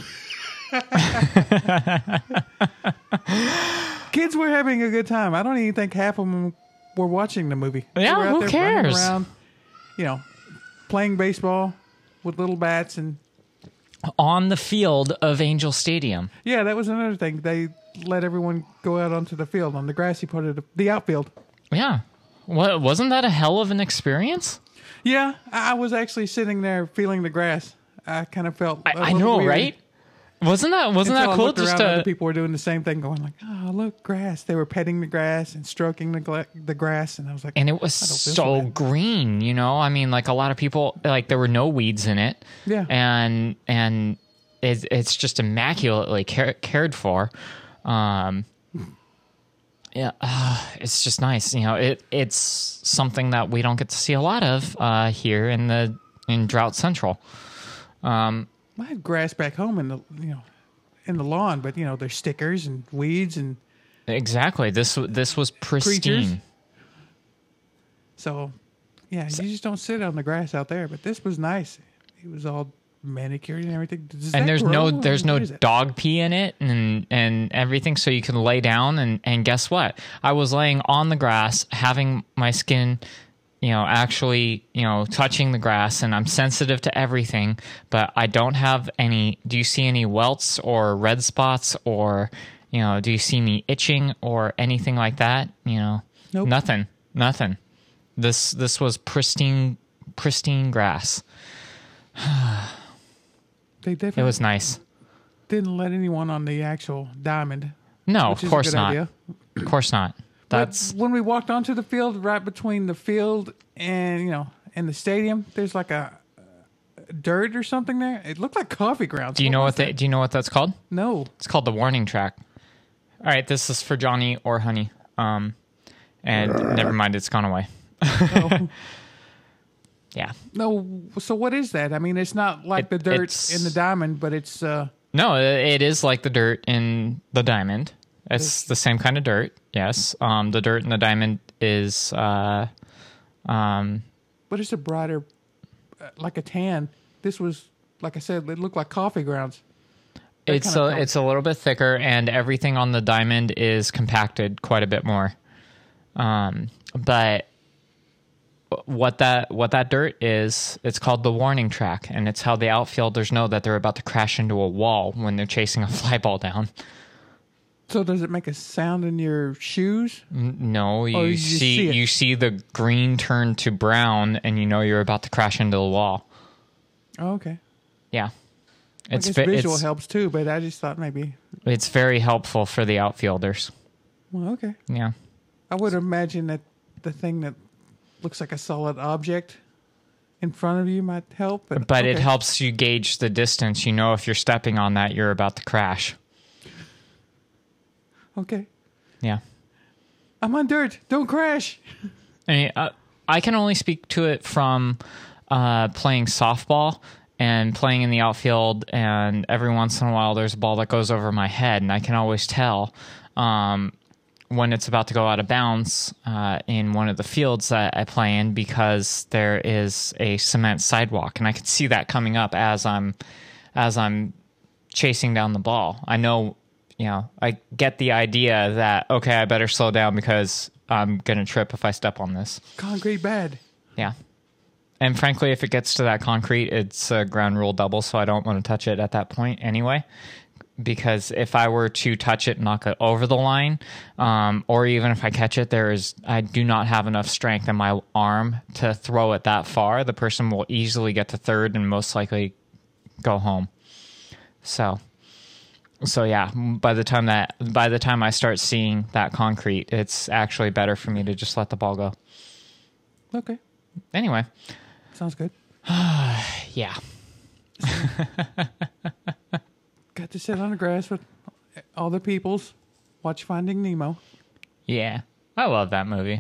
Kids were having a good time. I don't even think half of them were watching the movie. They Yeah, were out who there running cares? around, you know, playing baseball with little bats, and On the field of Angel Stadium. yeah, that was another thing. They let everyone go out onto the field on the grassy part of the, the outfield. Yeah. What, wasn't that a hell of an experience? Yeah, I I was actually sitting there feeling the grass. I kind of felt. a I, I little know, weird right? Wasn't that wasn't until that I cool? looked Just around, to other people were doing the same thing, going like, "Oh, look, grass." They were petting the grass and stroking the gla- the grass, and I was like, and it was I don't feel so so bad. green, you know. I mean, like a lot of people, like there were no weeds in it. Yeah. and and it's it's just immaculately care, cared for. Um, yeah, uh, it's just nice, you know. It it's something that we don't get to see a lot of uh, here in the in Drought Central. I had grass back home in the you know in the lawn, but you know there's stickers and weeds, and Exactly. This w- this was pristine. Creatures. so Yeah, you just don't sit on the grass out there. But this was nice. It was all manicured and everything. Does that And there's grow? no there's What no is it? dog pee in it and and everything, so you can lay down and and guess what? I was laying on the grass, having my skin, you know, actually, you know, touching the grass, and I'm sensitive to everything, but I don't have any. Do you see any welts or red spots, or, you know, do you see me itching or anything like that? You know, Nope. nothing, nothing. This this was pristine pristine grass. They definitely It was nice. didn't let anyone on the actual diamond. No, which of is a course good not. idea. Of course not. That's But when we walked onto the field, right between the field and you know and the stadium, there's like a uh, dirt or something there. It looked like coffee grounds. Do you know was what they, that? do you know what that's called? No. It's called the warning track. All right, this is for Johnny or Honey. Um, and never mind, it's gone away. Oh. Yeah. No. So what is that? I mean, it's not like It- the dirt it's- in the diamond, but it's uh No, it it is like the dirt in the diamond. It's the same kind of dirt. Yes. Um, the dirt in the diamond is uh, um, but it's a brighter, uh, like a tan. This was, like I said, it looked like coffee grounds. That it's kind of a, color. it's a little bit thicker, and everything on the diamond is compacted quite a bit more. Um, but what that what that dirt is, it's called the warning track, and it's how the outfielders know that they're about to crash into a wall when they're chasing a fly ball down. So does it make a sound in your shoes? No, you, Oh, you just see, see it. you see the green turn to brown, and you know you're about to crash into the wall. Oh, okay. Yeah, I it's guess ve- visual it's, helps too, but I just thought maybe. it's very helpful for the outfielders. Well, okay. Yeah. I would imagine that the thing that looks like a solid object in front of you might help, but But it okay. helps you gauge the distance. You know if you're stepping on that, you're about to crash. Okay. Yeah. I'm on dirt. Don't crash. I mean, uh, I can only speak to it from uh, playing softball and playing in the outfield, and every once in a while there's a ball that goes over my head, and I can always tell um, when it's about to go out of bounds uh, in one of the fields that I play in, because there is a cement sidewalk, and I can see that coming up as I'm as I'm chasing down the ball. I know, you know, I get the idea that, okay, I better slow down because I'm going to trip if I step on this. Concrete bad. Yeah. And frankly, if it gets to that concrete, it's a ground rule double, so I don't want to touch it at that point anyway. Because if I were to touch it and knock it over the line, um, or even if I catch it, there is I do not have enough strength in my arm to throw it that far. The person will easily get to third and most likely go home. So, so yeah, by the time that by the time I start seeing that concrete, it's actually better for me to just let the ball go. Okay. Anyway, Sounds good. yeah. Got to sit on the grass with all the peoples, watch Finding Nemo. Yeah, I love that movie.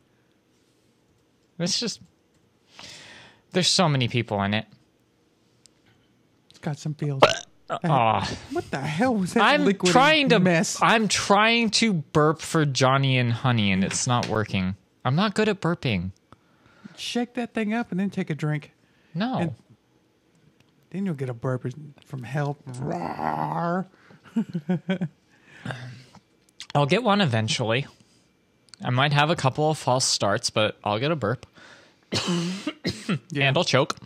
It's just, there's so many people in it. It's got some feels. Oh, What the hell was that I'm liquid trying to mess? I'm trying to burp for Johnny and Honey, and it's not working. I'm not good at burping. Shake that thing up and then take a drink. No, And- Then you'll get a burp from hell. Roar. I'll get one eventually. I might have a couple of false starts, but I'll get a burp. And I'll choke.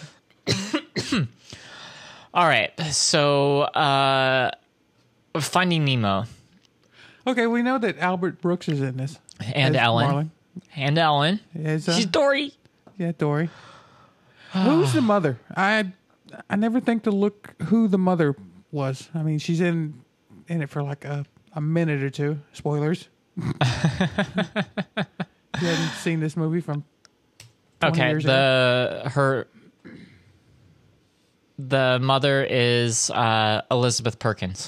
All right, so uh, Finding Nemo Okay, we know that Albert Brooks is in this. and As Ellen Marlin. and Ellen. As, uh, She's Dory. yeah, Dory. Who's the mother? I I never think to look who the mother was. I mean, she's in in it for like a, a minute or two. Spoilers. You hadn't seen this movie from twenty Okay, years ago. the her the mother is uh, Elizabeth Perkins.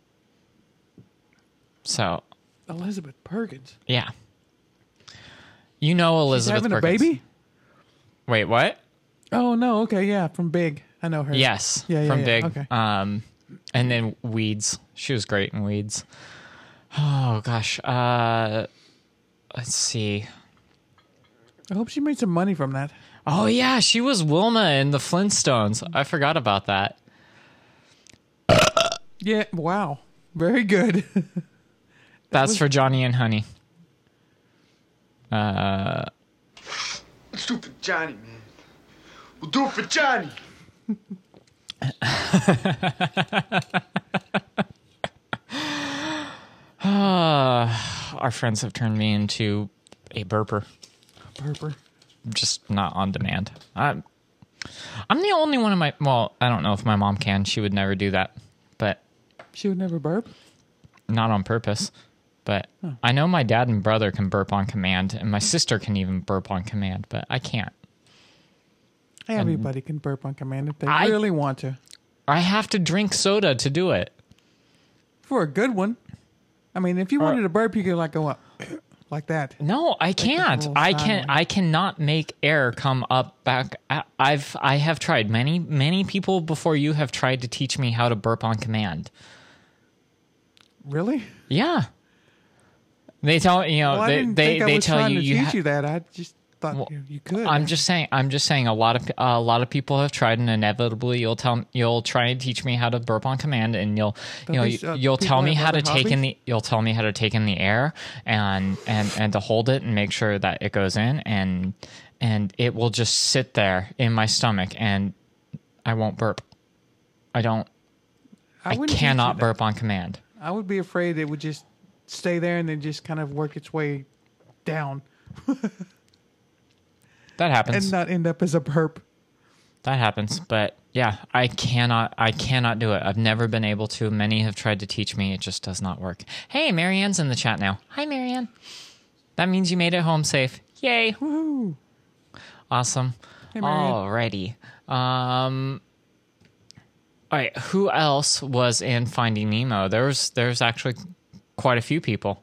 So Elizabeth Perkins. yeah, you know She's Elizabeth having Perkins. a baby? Wait, what? Oh no, okay, yeah, from Big. I know her. Yes, Yeah, yeah, from yeah, Big. okay. Um, and then Weeds. She was great in Weeds. Oh gosh. Uh, let's see. I hope she made some money from that. Oh, yeah, she was Wilma in the Flintstones. I forgot about that. Yeah, wow. Very good. That's was- for Johnny and Honey. Uh, Let's do it for Johnny, man. We'll do it for Johnny. uh, our friends have turned me into a burper. A burper? Just not on demand. I'm, I'm the only one of my... Well, I don't know if my mom can. She would never do that. But... She would never burp? Not on purpose. But huh. I know my dad and brother can burp on command, and my sister can even burp on command, but I can't. Everybody and can burp on command if they I, really want to. I have to drink soda to do it. For a good one. I mean, if you wanted to burp, you could like go up like that. No, I can't. I can I cannot make air come up back. I've I have tried. Many many people before you have tried to teach me how to burp on command. Really? Yeah. They tell you know well, I they didn't they, think I they was tell trying you to you teach ha- you that. I just thought well, you, you could. I'm just saying. I'm just saying. A lot of uh, a lot of people have tried, and inevitably you'll tell you'll try and teach me how to burp on command, and you'll Don't you know these, uh, you'll tell me how to hobbies? take in the you'll tell me how to take in the air and and and to hold it and make sure that it goes in, and and it will just sit there in my stomach, and I won't burp. I don't. I, I cannot burp on command. I would be afraid it would just stay there and then just kind of work its way down. That happens. And not end up as a burp. That happens. But yeah, I cannot I cannot do it. I've never been able to. Many have tried to teach me. It just does not work. Hey, Marianne's in the chat now. Hi, Marianne. That means you made it home safe. Yay. Woohoo. Awesome. Hey, Marianne. Alrighty. Um All right, who else was in Finding Nemo? There's there's actually quite a few people.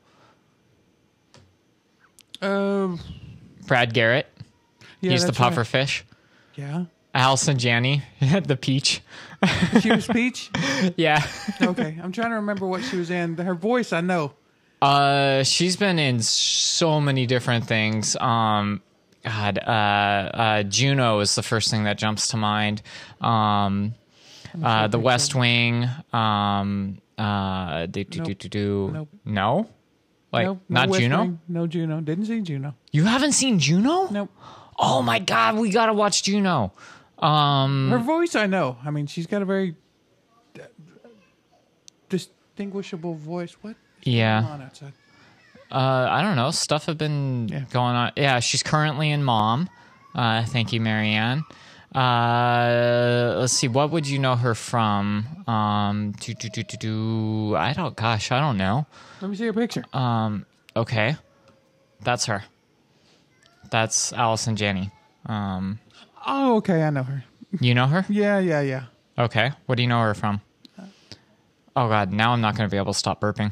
Um, Brad Garrett. Yeah, He's the that's right. puffer fish. Yeah. Allison Janney, the Peach. She was Peach? Yeah. Okay, I'm trying to remember what she was in. Her voice, I know. Uh, she's been in so many different things. Um, God, uh, uh, Juno is the first thing that jumps to mind. Um, uh, The West Wing. Um, uh, do, do, Nope. do, do, do. Nope. No? Like, Nope, no not West Juno? Wing. No Juno. Didn't see Juno. You haven't seen Juno? Nope. Oh my God, we gotta watch Juno. Um, Her voice, I know. I mean, she's got a very uh, distinguishable voice. What? is Yeah. going on outside? Uh, I don't know. Stuff have been Yeah. going on. Yeah, she's currently in Mom. Uh, thank you, Marianne. Uh, let's see. What would you know her from? Um, do, do, do, do, do. I don't. Gosh, I don't know. Let me see her picture. Um, okay, that's her. That's Allison Janney. Um, Oh, okay. I know her. you know her? Yeah, yeah, yeah. Okay. What do you know her from? Oh God, now I'm not going to be able to stop burping.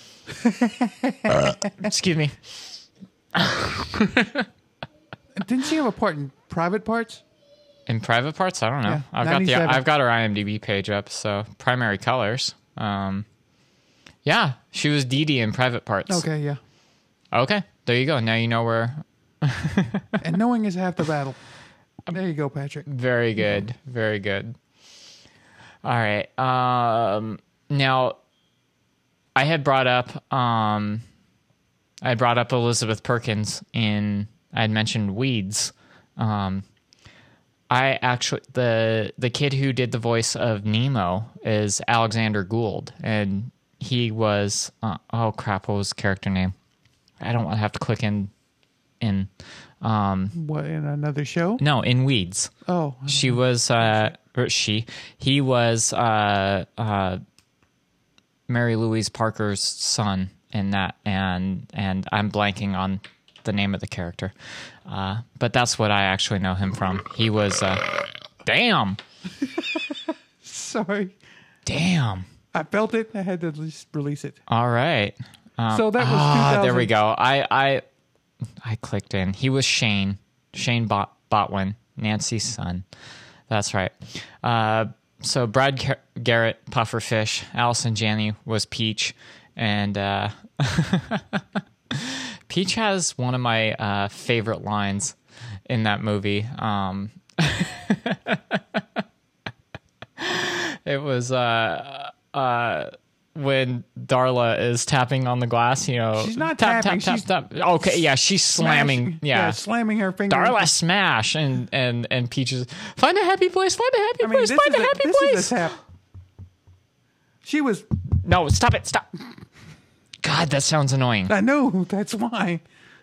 Excuse me. Didn't she have a part in Private Parts? In Private Parts, I don't know. Yeah, I've got the ninety-seven. I've got her IMDb page up. So Primary Colors. Um, yeah, she was Dee Dee in Private Parts. Okay, yeah. Okay, there you go. Now you know where. And knowing is half the battle. There you go, Patrick. Very good. Very good. All right. Um, now, I had brought up. Um, I had brought up Elizabeth Perkins in. I had mentioned Weeds. Um, I actually the the kid who did the voice of Nemo is Alexander Gould, and he was. Uh, oh crap! What was the character name? I don't want to have to click in. In. Um, What, in another show? no, in Weeds. Oh. I She was, uh, or she, he was, uh, uh, Mary Louise Parker's son in that, and, and I'm blanking on the name of the character. Uh, but that's what I actually know him from. He was, uh, damn, Sorry. damn. I felt it. I had to just release it. All right. Um, So that was ah, two thousand. there we go. I, I, I clicked in. He was Shane, Shane Bot- Botwin, Nancy's son. That's right. Uh, so Brad Gar- Garrett, Pufferfish, Allison Janney was Peach, and uh, Peach has one of my uh, favorite lines in that movie. Um, it was uh, uh, when Darla is tapping on the glass. You know, She's not tap, tapping, Tap, she's tap, tap. Okay, yeah, she's slamming. Smashing- Yeah. slamming her finger. Darla smash and and and Peach is find a happy place. Find a happy I mean, place. this Find is a a, happy this place. is a tap. She was. No, stop it! Stop. God, that sounds annoying. I know. That's why.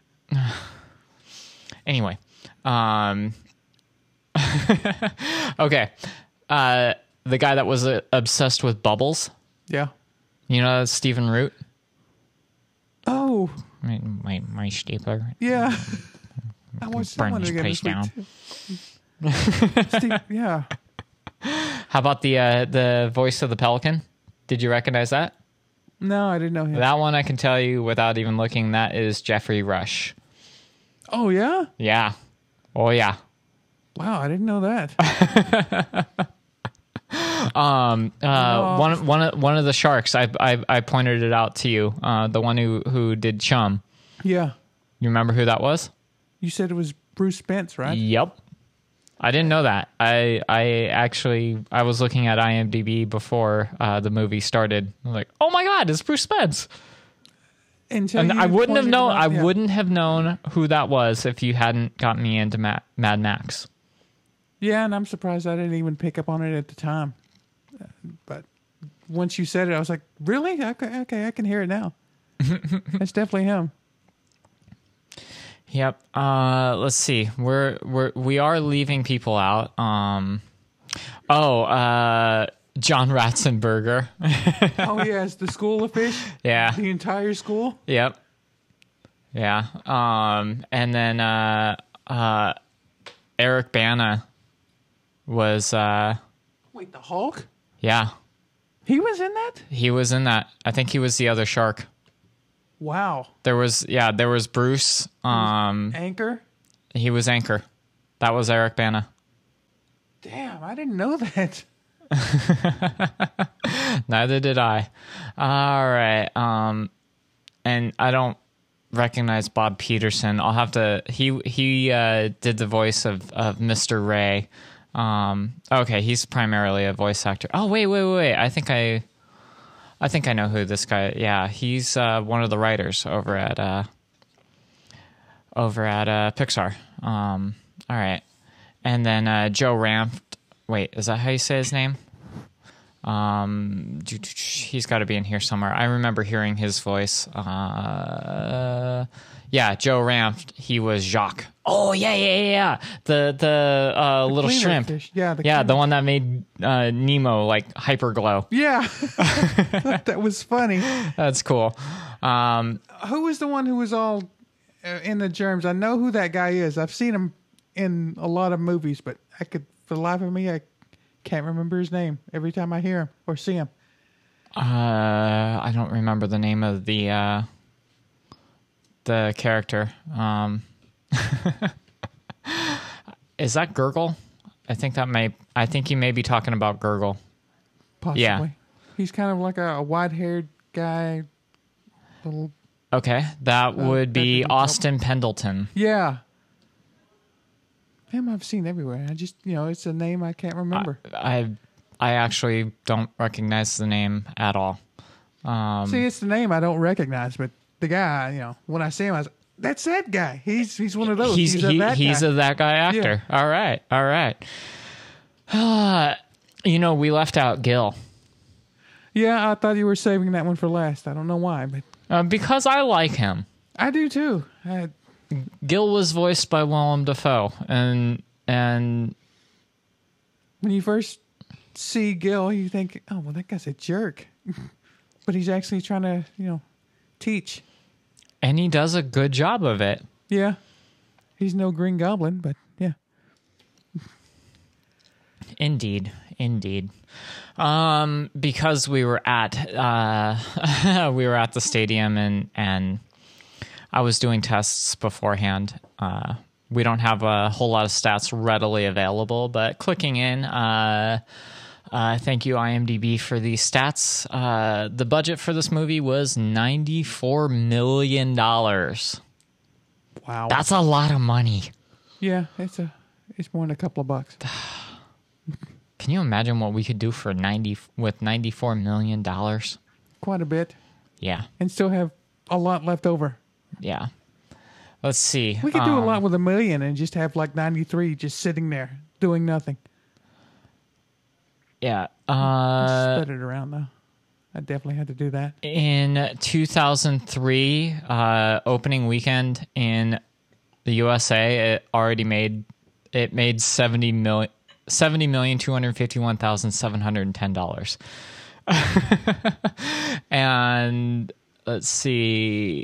Anyway, um, okay, uh, the guy that was uh, obsessed with bubbles, Yeah. you know, that's Stephen Root. Oh. My my, my stapler. Yeah. I watched Burn someone this again place this week, down. too. Steve, yeah. How about the uh, the voice of the pelican? Did you recognize that? No, I didn't know him. That one I can tell you without even looking. That is Jeffrey Rush. Oh yeah. Yeah. Oh yeah. Wow, I didn't know that. Um, uh, Oh. one one of one of the sharks. I I, I pointed it out to you. Uh, the one who who did Chum. Yeah. You remember who that was? You said it was Bruce Spence, right? Yep. I didn't know that. I I actually I was looking at IMDb before uh, the movie started. I'm like, oh my god, it's Bruce Spence. Until And you I wouldn't have pointed known. it out, I yeah. wouldn't have known who that was if you hadn't gotten me into Ma- Mad Max. Yeah, and I'm surprised I didn't even pick up on it at the time. Uh, But once you said it, I was like, really? Okay, okay, I can hear it now. That's definitely him. Yep. Uh, let's see. We're we're we are leaving people out. Um. Oh. Uh. John Ratzenberger. Oh yes, the school of fish. Yeah. The entire school. Yep. Yeah. Um. And then uh. Uh. Eric Bana was uh. Wait, the Hulk? Yeah. He was in that? He was in that. I think he was the other shark. Wow. There was yeah. There was Bruce. Um. Anchor? He was Anchor. That was Eric Bana. Damn, I didn't know that. Neither did I. All right. Um, and I don't recognize Bob Peterson. I'll have to. He he uh, did the voice of of Mister Ray. Um, okay, he's primarily a voice actor. Oh wait, wait, wait, wait. I think I, I think I know who this guy. Yeah, he's uh, one of the writers over at uh, over at uh, Pixar. Um, all right, and then uh, Joe Ranft. Wait, is that how you say his name? Um, he's got to be in here somewhere. I remember hearing his voice. Uh, yeah, Joe Ranft. He was Jacques. Oh yeah, yeah, yeah, yeah. The the, uh, The little cleaner shrimp. fish. Yeah, the yeah, cleaner- the one that made uh, Nemo like hyper glow. Yeah. That was funny. That's cool. Um, Who was the one who was all uh, in the germs? I know who that guy is. I've seen him in a lot of movies, but I could, for the life of me, I can't remember his name every time I hear him or see him. uh, I don't remember the name of the uh, the character. Um, is that Gurgle? I think that may. I think you may be talking about Gurgle. Possibly. Yeah. He's kind of like a, a white-haired guy. Little, Okay, that would be that would help. Austin Pendleton. yeah. Him I've seen everywhere. I just, you know, it's a name I can't remember. I I actually don't recognize the name at all. Um, See, it's the name I don't recognize, but the guy, you know, when I see him, I was like, that's that guy. He's he's one of those. he's He's, a he- that he's guy. a that guy actor. All right, all right. Uh, you know, we left out Gil Yeah, I thought you were saving that one for last. I don't know why, but uh, because I like him. I do too. I, Gil was voiced by Willem Dafoe, and and when you first see Gil, you think, oh, well, that guy's a jerk. But he's actually trying to, you know, teach. and he does a good job of it. Yeah. He's no Green Goblin, but yeah. Indeed, indeed. Um, because we were at uh, we were at the stadium and and I was doing tests beforehand. Uh, we don't have a whole lot of stats readily available, but clicking in. Uh, uh, thank you, IMDb, for these stats. Uh, the budget for this movie was ninety-four million dollars. Wow. That's a lot of money. Yeah, it's a it's more than a couple of bucks. Can you imagine what we could do for ninety with ninety-four million dollars? Quite a bit. Yeah. And still have a lot left over. Yeah. Let's see. We could do Um, a lot with a million and just have like ninety-three just sitting there doing nothing. Yeah. Uh, Spread it around though. I definitely had to do that. in two thousand three, uh, opening weekend in the U S A, it already made it made seventy million seventy million two hundred fifty-one thousand seven hundred ten dollars. And let's see.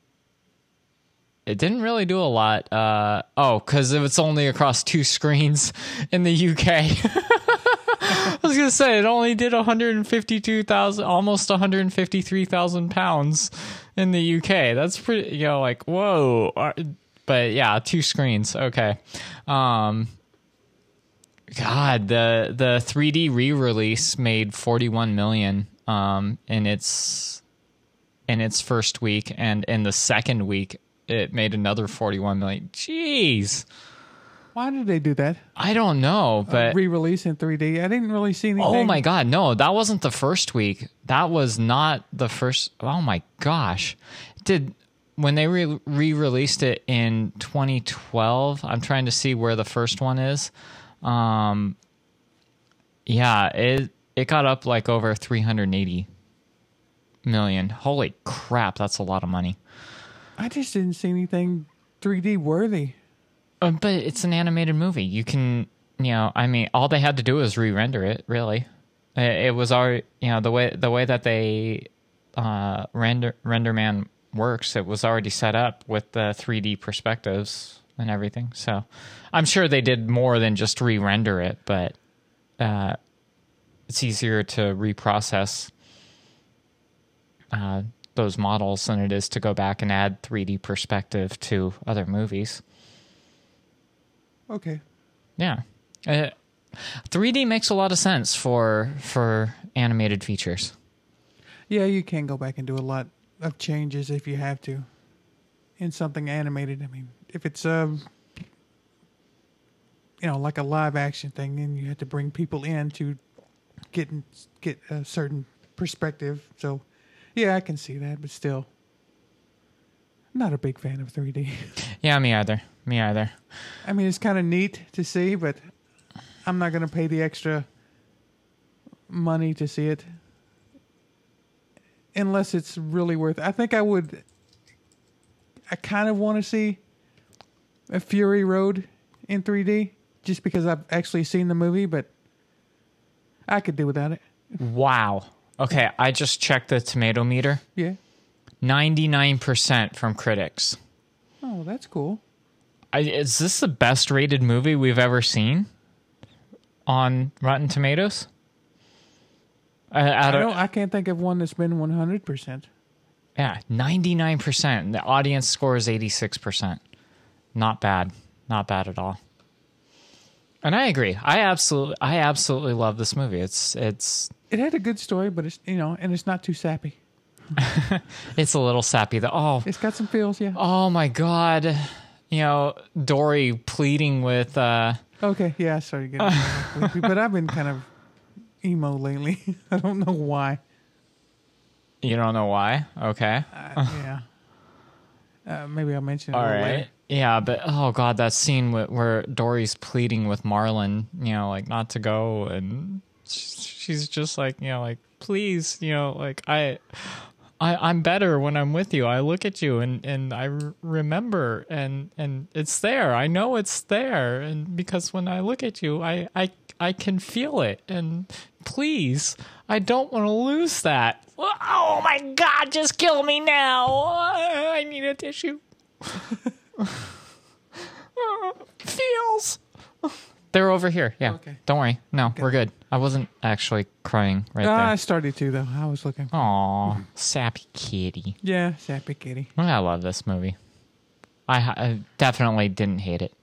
It didn't really do a lot. Uh, oh, because it's only across two screens in the U K. I was gonna say it only did one hundred fifty-two thousand, almost one hundred fifty-three thousand pounds in the U K. That's pretty, you know, like whoa. But yeah, two screens. Okay. Um, God, the the three D re-release made forty-one million um, in its in its first week, and in the second week, it made another forty-one million. Jeez. Why did they do that? I don't know, but uh, re-release in three D. I didn't really see anything. oh my God, no, that wasn't the first week. That was not the first. Oh my gosh, did when they re- re-released it in twenty twelve? I'm trying to see where the first one is. Um, yeah, it it got up like over three hundred eighty million. Holy crap, that's a lot of money. I just didn't see anything three D worthy. Uh, but it's an animated movie. You can, you know, I mean, all they had to do was re-render it. Really, it, it was already, you know, the way the way that they uh, render RenderMan works. It was already set up with the three D perspectives and everything. So, I'm sure they did more than just re-render it, but uh, it's easier to reprocess uh, those models than it is to go back and add three D perspective to other movies. Okay. Yeah. Uh, three D makes a lot of sense for for animated features. Yeah, you can go back and do a lot of changes if you have to in something animated. I mean, if it's um, you know, like a live action thing, then you have to bring people in to get get a certain perspective. So, yeah, I can see that, but still, not a big fan of three D. Yeah, me either. Me either. I mean, it's kind of neat to see, but I'm not going to pay the extra money to see it unless it's really worth it. I think I would... I kind of want to see a Fury Road in three D just because I've actually seen the movie, but I could do without it. Wow. Okay, I just checked the tomato meter. Yeah. ninety-nine percent from critics. Oh, that's cool. I, is this the best rated movie we've ever seen on Rotten Tomatoes? Uh, I, out of, don't, I can't think of one that's been one hundred percent. Yeah, ninety-nine percent. The audience score is eighty-six percent. Not bad. Not bad at all. And I agree. I absolutely I absolutely love this movie. It's it's It had a good story, but it's, you know, and it's not too sappy. it's a little sappy though. Oh, It's got some feels, yeah. oh my God. You know, Dory pleading with uh Okay, yeah, I started getting sleepy, but I've been kind of emo lately. I don't know why. you don't know why? Okay. Uh, yeah. Uh, maybe I'll mention it All a little right. later. Yeah, but oh God, that scene where, where Dory's pleading with Marlon, you know, like not to go, and she's just like, you know, like please, you know, like I, I, I'm better when I'm with you. I look at you and and I r- remember, and and it's there. I know it's there, and because when I look at you, I I I can feel it, and please, I don't want to lose that. Oh my God, just kill me now. I need a tissue. Feels. They're over here. Yeah. Okay. Don't worry. No, we're good. I wasn't actually crying right Ah, I there. started to, though. I was looking. Aw, sappy kitty. Yeah, sappy kitty. I love this movie. I, I definitely didn't hate it.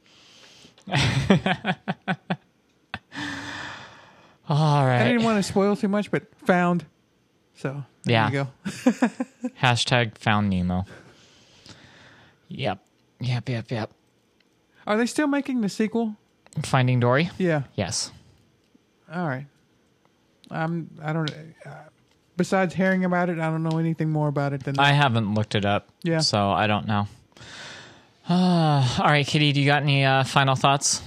All right. I didn't want to spoil too much, but found. So, there Yeah. you go. Hashtag found Nemo. Yep. Yep, yep, yep. Are they still making the sequel? Finding Dory? Yeah. Yes. All right. Um, I don't. Uh, besides hearing about it, I don't know anything more about it than that. I haven't looked it up. Yeah. So I don't know. Uh, all right, Kitty, do you got any uh, final thoughts?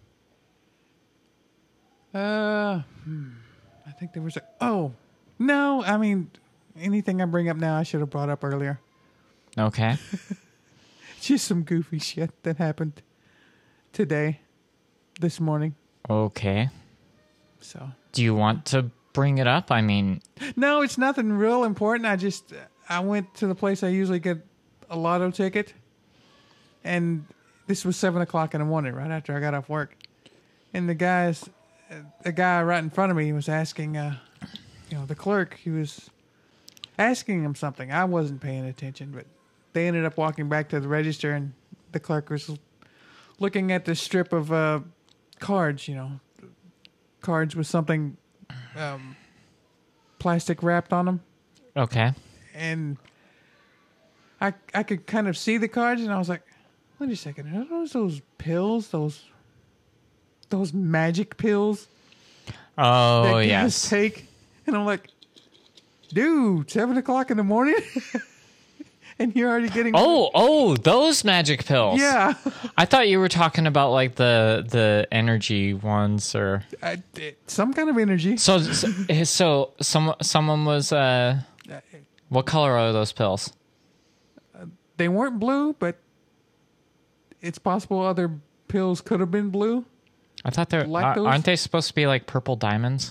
Uh, hmm, I think there was a. Oh, no. I mean, anything I bring up now, I should have brought up earlier. Okay. Just some goofy shit that happened today, this morning. Okay. So. Do you want to bring it up? I mean, No, it's nothing real important. I just I went to the place I usually get a lotto ticket, and this was seven o'clock in the morning, right after I got off work. And the guys, the guy right in front of me was asking, uh, you know, the clerk. He was asking him something. I wasn't paying attention, but they ended up walking back to the register, and the clerk was looking at the strip of uh, cards. You know, cards with something. Um, plastic wrapped on them. okay. And I I could kind of see the cards, and I was like, wait a second, are those those pills, those those magic pills Oh, that guys yes. take? And I'm like, dude, seven o'clock in the morning, and you're already getting Oh, oh, those magic pills. yeah. I thought you were talking about like the the energy ones, or I, some kind of energy. so. So some someone was. Uh, what color are those pills? They weren't blue, but it's possible other pills could have been blue. I thought they're Like are- those? aren't they supposed to be like purple diamonds?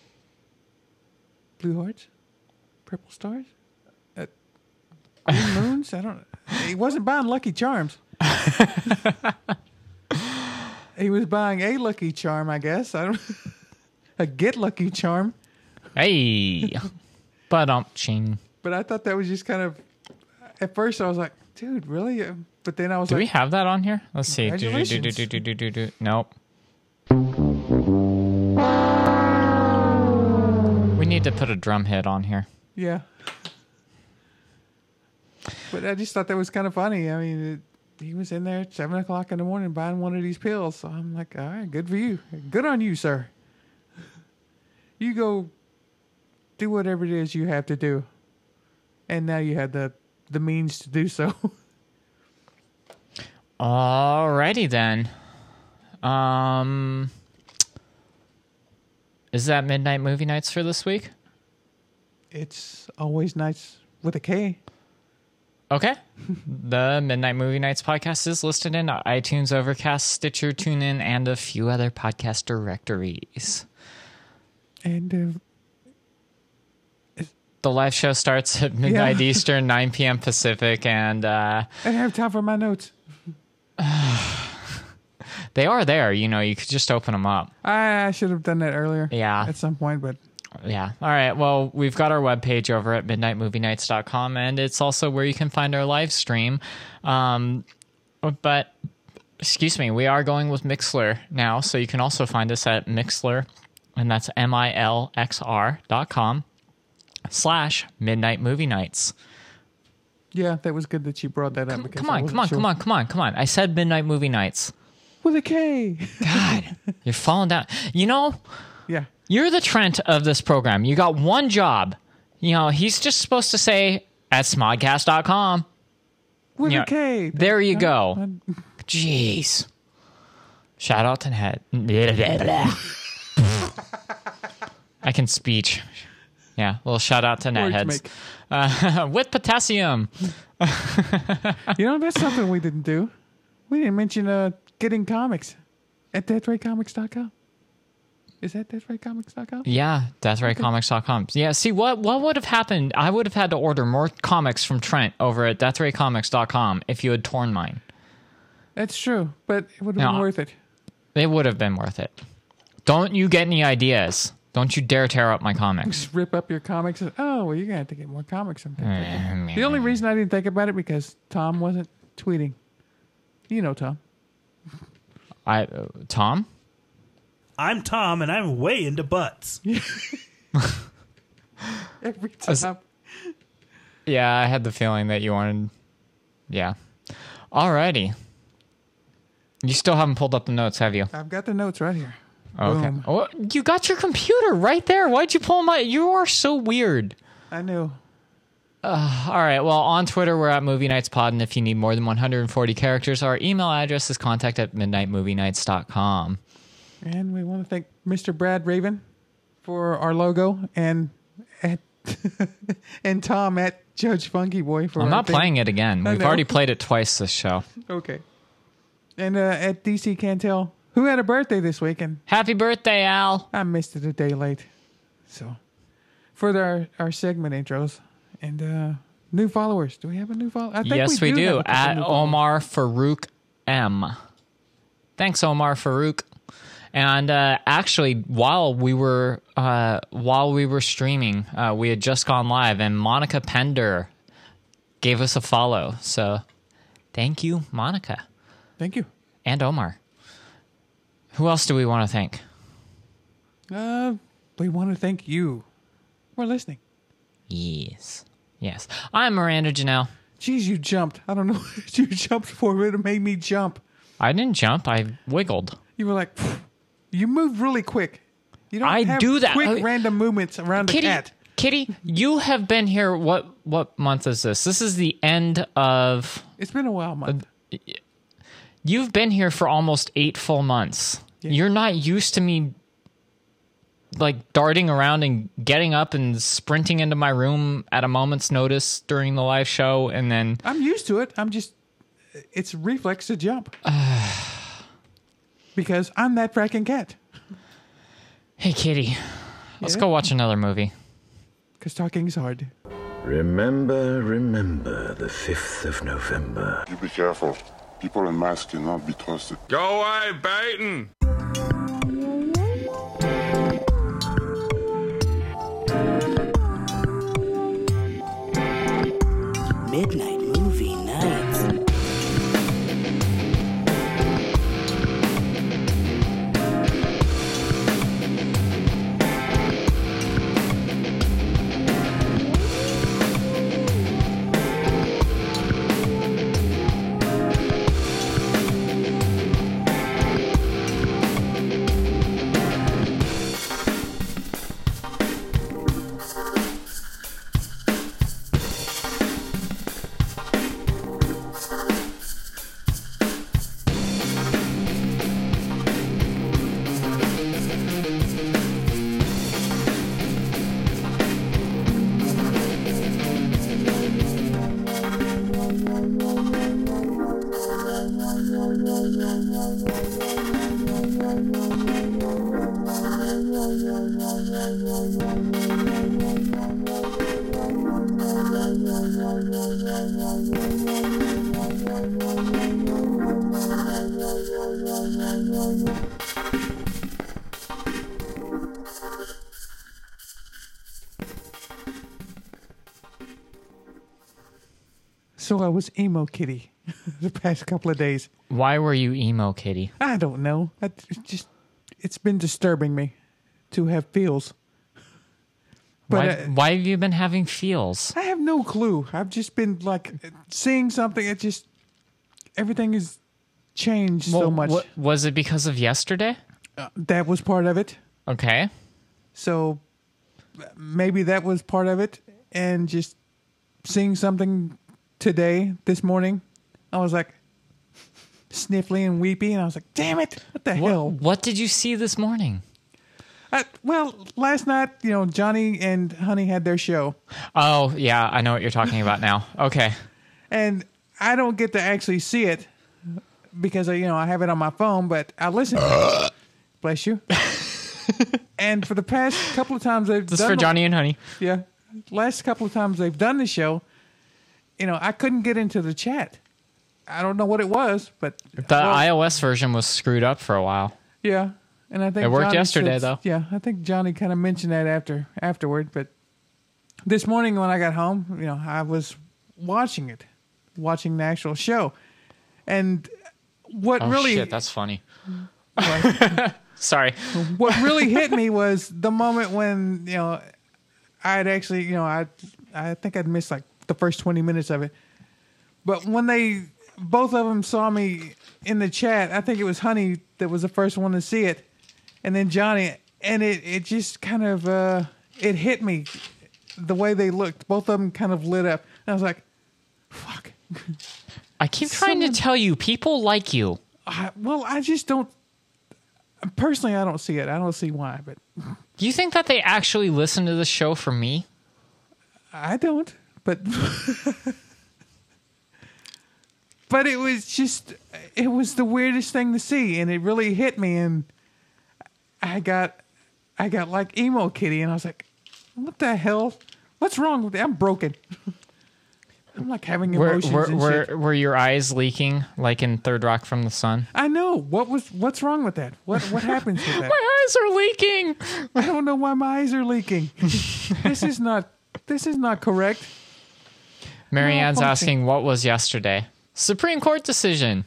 Blue hearts, purple stars, uh, green moons. I don't. He wasn't buying Lucky Charms. He was buying a Lucky Charm, I guess. I don't. A Get Lucky Charm. Hey, but um, ching. But I thought that was just kind of. At first, I was like, "Dude, really?" Uh, But then I was Do we like, have that on here? Let's see. Do, do, do, do, Congratulations. do, do, do, do, do. Nope. We need to put a drum hit on here. "Yeah." But I just thought that was kind of funny. I mean, it, he was in there at seven o'clock in the morning buying one of these pills. So I'm like, "All right, good for you. Good on you, sir. You go do whatever it is you have to do." And now you have the the means to do so. Alrighty then. Um, is that Midnight Movie Nights for this week? It's always nice with a K. Okay. The Midnight Movie Nights podcast is listed in iTunes, Overcast, Stitcher, TuneIn, and a few other podcast directories. And uh, The live show starts at midnight Yeah. Eastern, nine p.m. Pacific, and uh, I have time for my notes. they are there. You know, you could just open them up. I, I should have done that earlier. Yeah. At some point, but Yeah. All right. Well, we've got our webpage over at midnight movie nights dot com, and it's also where you can find our live stream. Um, but, excuse me, we are going with Mixlr now, so you can also find us at Mixlr, and that's M I L X R dot com slash midnight movie nights. yeah, that was good that you brought that up. Come, because come I on, wasn't come on, sure. come on, come on, come on. I said midnight movie nights. With a K. God, you're falling down. You know, Yeah. you're the Trent of this program. You got one job. You know, he's just supposed to say at smodcast dot com. With Yeah, a K. there you Uh, go. uh, Jeez. Shout out to Ned. I can speech. Yeah, a little shout out to Words Netheads. make- Uh, with potassium. You know, that's something we didn't do. We didn't mention uh, getting comics at death ray comics dot com. Is that death ray comics dot com? Yeah, death ray comics dot com. Yeah, see, what what would have happened? I would have had to order more comics from Trent over at death ray comics dot com if you had torn mine. That's true, but it would have No. been worth it. It would have been worth it. Don't you get any ideas. Don't you dare tear up my comics. Just rip up your comics. And, oh, well, you're going to have to get more comics. From Mm, the only reason I didn't think about it because Tom wasn't tweeting. You know Tom. I uh, Tom? I'm Tom, and I'm way into butts. Every As- time. Yeah, I had the feeling that you wanted. Yeah. Alrighty. You still haven't pulled up the notes, have you? I've got the notes right here. Okay. Boom. Oh, you got your computer right there. Why'd you pull my... You are so weird. I knew. Uh, all right. Well, on Twitter, we're at Movie Nights Pod, and if you need more than one hundred forty characters, our email address is contact at midnight movie nights dot com. And we want to thank Mister Brad Raven for our logo, and at and Tom at Judge Funky Boy for. I'm our not thing. playing it again. I We've know. already played it twice this show. Okay. And uh, at D C Cantel, who had a birthday this week, and Happy birthday, Al. I missed it a day late. So, for our our segment intros and uh, new followers, do we have a new follower? I think Yes, we, have do. a couple At new followers. Omar Farouk M. Thanks, Omar Farouk. And uh, actually, while we were uh, while we were streaming, uh, we had just gone live, and Monica Pender gave us a follow. So, thank you, Monica. Thank you. And Omar. Who else do we want to thank? Uh, we want to thank you for listening. Yes. Yes. I'm Miranda Janelle. Jeez, you jumped. I don't know what you jumped for. It made me jump. I didn't jump. I wiggled. You were like, pfft. You moved really quick. You don't I have do that. quick Uh, random movements around the Kitty, cat. Kitty, you have been here. What what month is this? This is the end of... It's been a while, month. You've been here for almost eight full months. Yeah. You're not used to me like darting around and getting up and sprinting into my room at a moment's notice during the live show, and then I'm used to it. I'm just, it's reflex to jump. Because I'm that fracking cat. hey, Kitty, let's Yeah? go watch another movie. Because talking's hard. Remember, remember the fifth of November. You be careful. People in masks cannot be trusted. Go away, Baton! Midnight Movie Nights. So I was emo kitty the past couple of days. Why were you emo, Kitty? I don't know. I it's just, it's been disturbing me to have feels. But Why, uh, why have you been having feels? I have no clue. I've just been like seeing something. It just, everything has changed so Well, much. wa- was it because of yesterday? Uh, that was part of it. Okay. So maybe that was part of it. And just seeing something today, this morning, I was like sniffly and weepy. And I was like, damn it. What the hell? What, what did you see this morning? I, well, last night, you know, Johnny and Honey had their show. Oh, yeah, I know what you're talking about now. Okay. And I don't get to actually see it because, I, you know, I have it on my phone, but I listen. Bless you. And for the past couple of times they've This is done for the- Johnny and Honey. Yeah. Last couple of times they've done the show, you know, I couldn't get into the chat. I don't know what it was, but The well, iOS version was screwed up for a while. yeah. And I think It worked Johnny yesterday, said- though. Yeah, I think Johnny kind of mentioned that after afterward. But this morning when I got home, you know, I was watching it, watching the actual show, and what Oh, really shit, that's funny. what, Sorry. what really hit me was the moment when, you know, I'd actually, you know, I I think I'd missed like the first twenty minutes of it, but when they both of them saw me in the chat. I think it was Honey that was the first one to see it, and then Johnny, and it, it just kind of uh, it hit me the way they looked. Both of them kind of lit up, and I was like, "Fuck!" I keep trying Someone, to tell you, people like you. I, well, I just don't. Personally, I don't see it. I don't see why, but Do you think that they actually listen to the show for me? I don't. But but it was just it was the weirdest thing to see, and it really hit me, and I got I got like emo kitty, and I was like, what the hell? What's wrong with me? I'm broken. I'm like having emotions were, were, and were, shit. were your eyes leaking like in Third Rock from the Sun? I know. What was what's wrong with that? What what happens with that? My eyes are leaking. I don't know why my eyes are leaking. This is not this is not correct. Marianne's No, asking, what was yesterday? Supreme Court decision.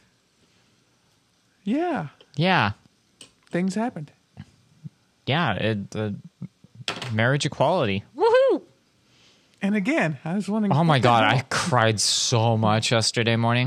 Yeah. Yeah. Things happened. Yeah. It, uh, marriage equality. Woohoo! And again, I was wondering. Oh my what the God, hell? I cried so much yesterday morning.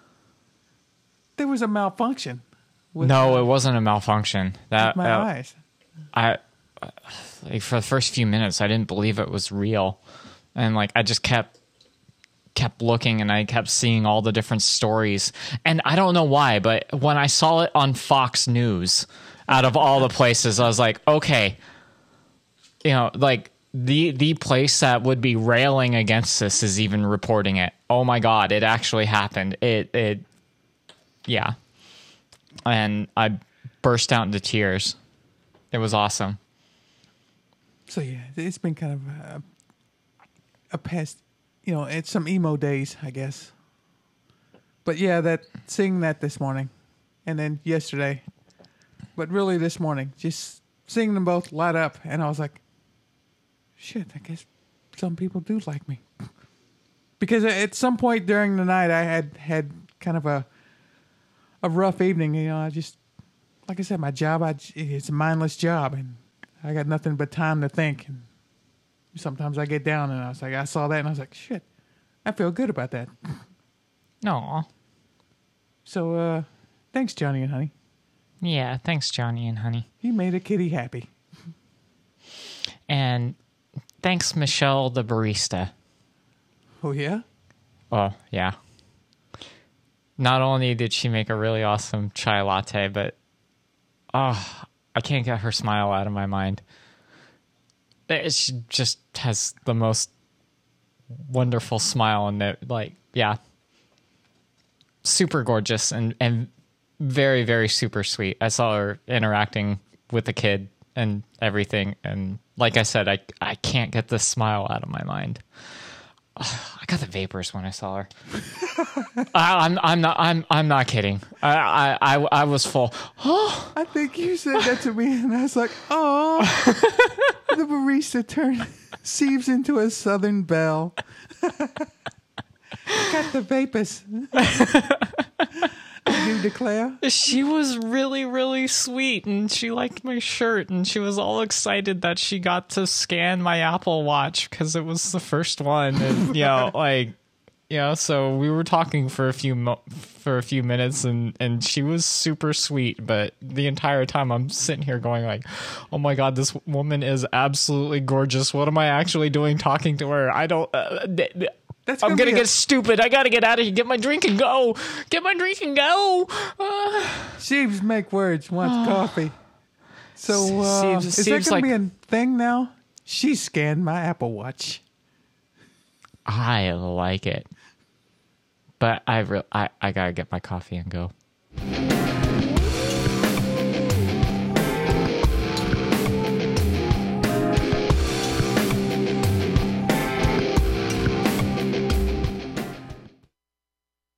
There was a malfunction. With No, it wasn't a malfunction. That my uh, eyes. I like for the first few minutes, I didn't believe it was real, and like I just kept kept looking, and I kept seeing all the different stories, and I don't know why, but when I saw it on Fox News, out of all the places, I was like, okay, you know, like the the place that would be railing against this is even reporting it. Oh my God, it actually happened. It it yeah. And I burst out into tears. It was awesome. So yeah, it's been kind of a, a past, you know, it's some emo days, I guess. But yeah, that seeing that this morning, and then yesterday, but really this morning, just seeing them both light up, and I was like, shit, I guess some people do like me. Because at some point during the night, I had had kind of a a rough evening. You know, I just, like I said, my job, I, it's a mindless job, and I got nothing but time to think. And sometimes I get down, and I was like, I saw that, and I was like, shit, I feel good about that. No. So, uh, thanks, Johnny and Honey. Yeah, thanks, Johnny and Honey. You made a kitty happy. And thanks, Michelle, the barista. Oh, yeah? Oh, yeah. Not only did she make a really awesome chai latte, but oh, I can't get her smile out of my mind. She just has the most wonderful smile, and that, like, yeah, super gorgeous and and very, very super sweet. I saw her interacting with the kid and everything, and like I said, I I can't get this smile out of my mind. I got the vapors when I saw her. I, I'm I'm not I'm I'm not kidding. I I I, I was full. Oh, I think you said that to me, and I was like, oh. The barista turned seeps into a Southern belle. Got the vapors. I do declare. She was really, really sweet, and she liked my shirt, and she was all excited that she got to scan my Apple Watch because it was the first one, and you know, like, you know, so we were talking for a few mo- for a few minutes, and and she was super sweet, but the entire time I'm sitting here going like, oh my God, this woman is absolutely gorgeous. What am I actually doing talking to her? I don't. Uh, th- th- That's I'm gonna gonna be get a- stupid. I gotta get out of here. Get my drink and go. Get my drink and go. Uh, Sheeves make words, wants coffee. So, uh, Seems- is that seems going to like- be a thing now? She scanned my Apple Watch. I like it, but I re- I I gotta get my coffee and go.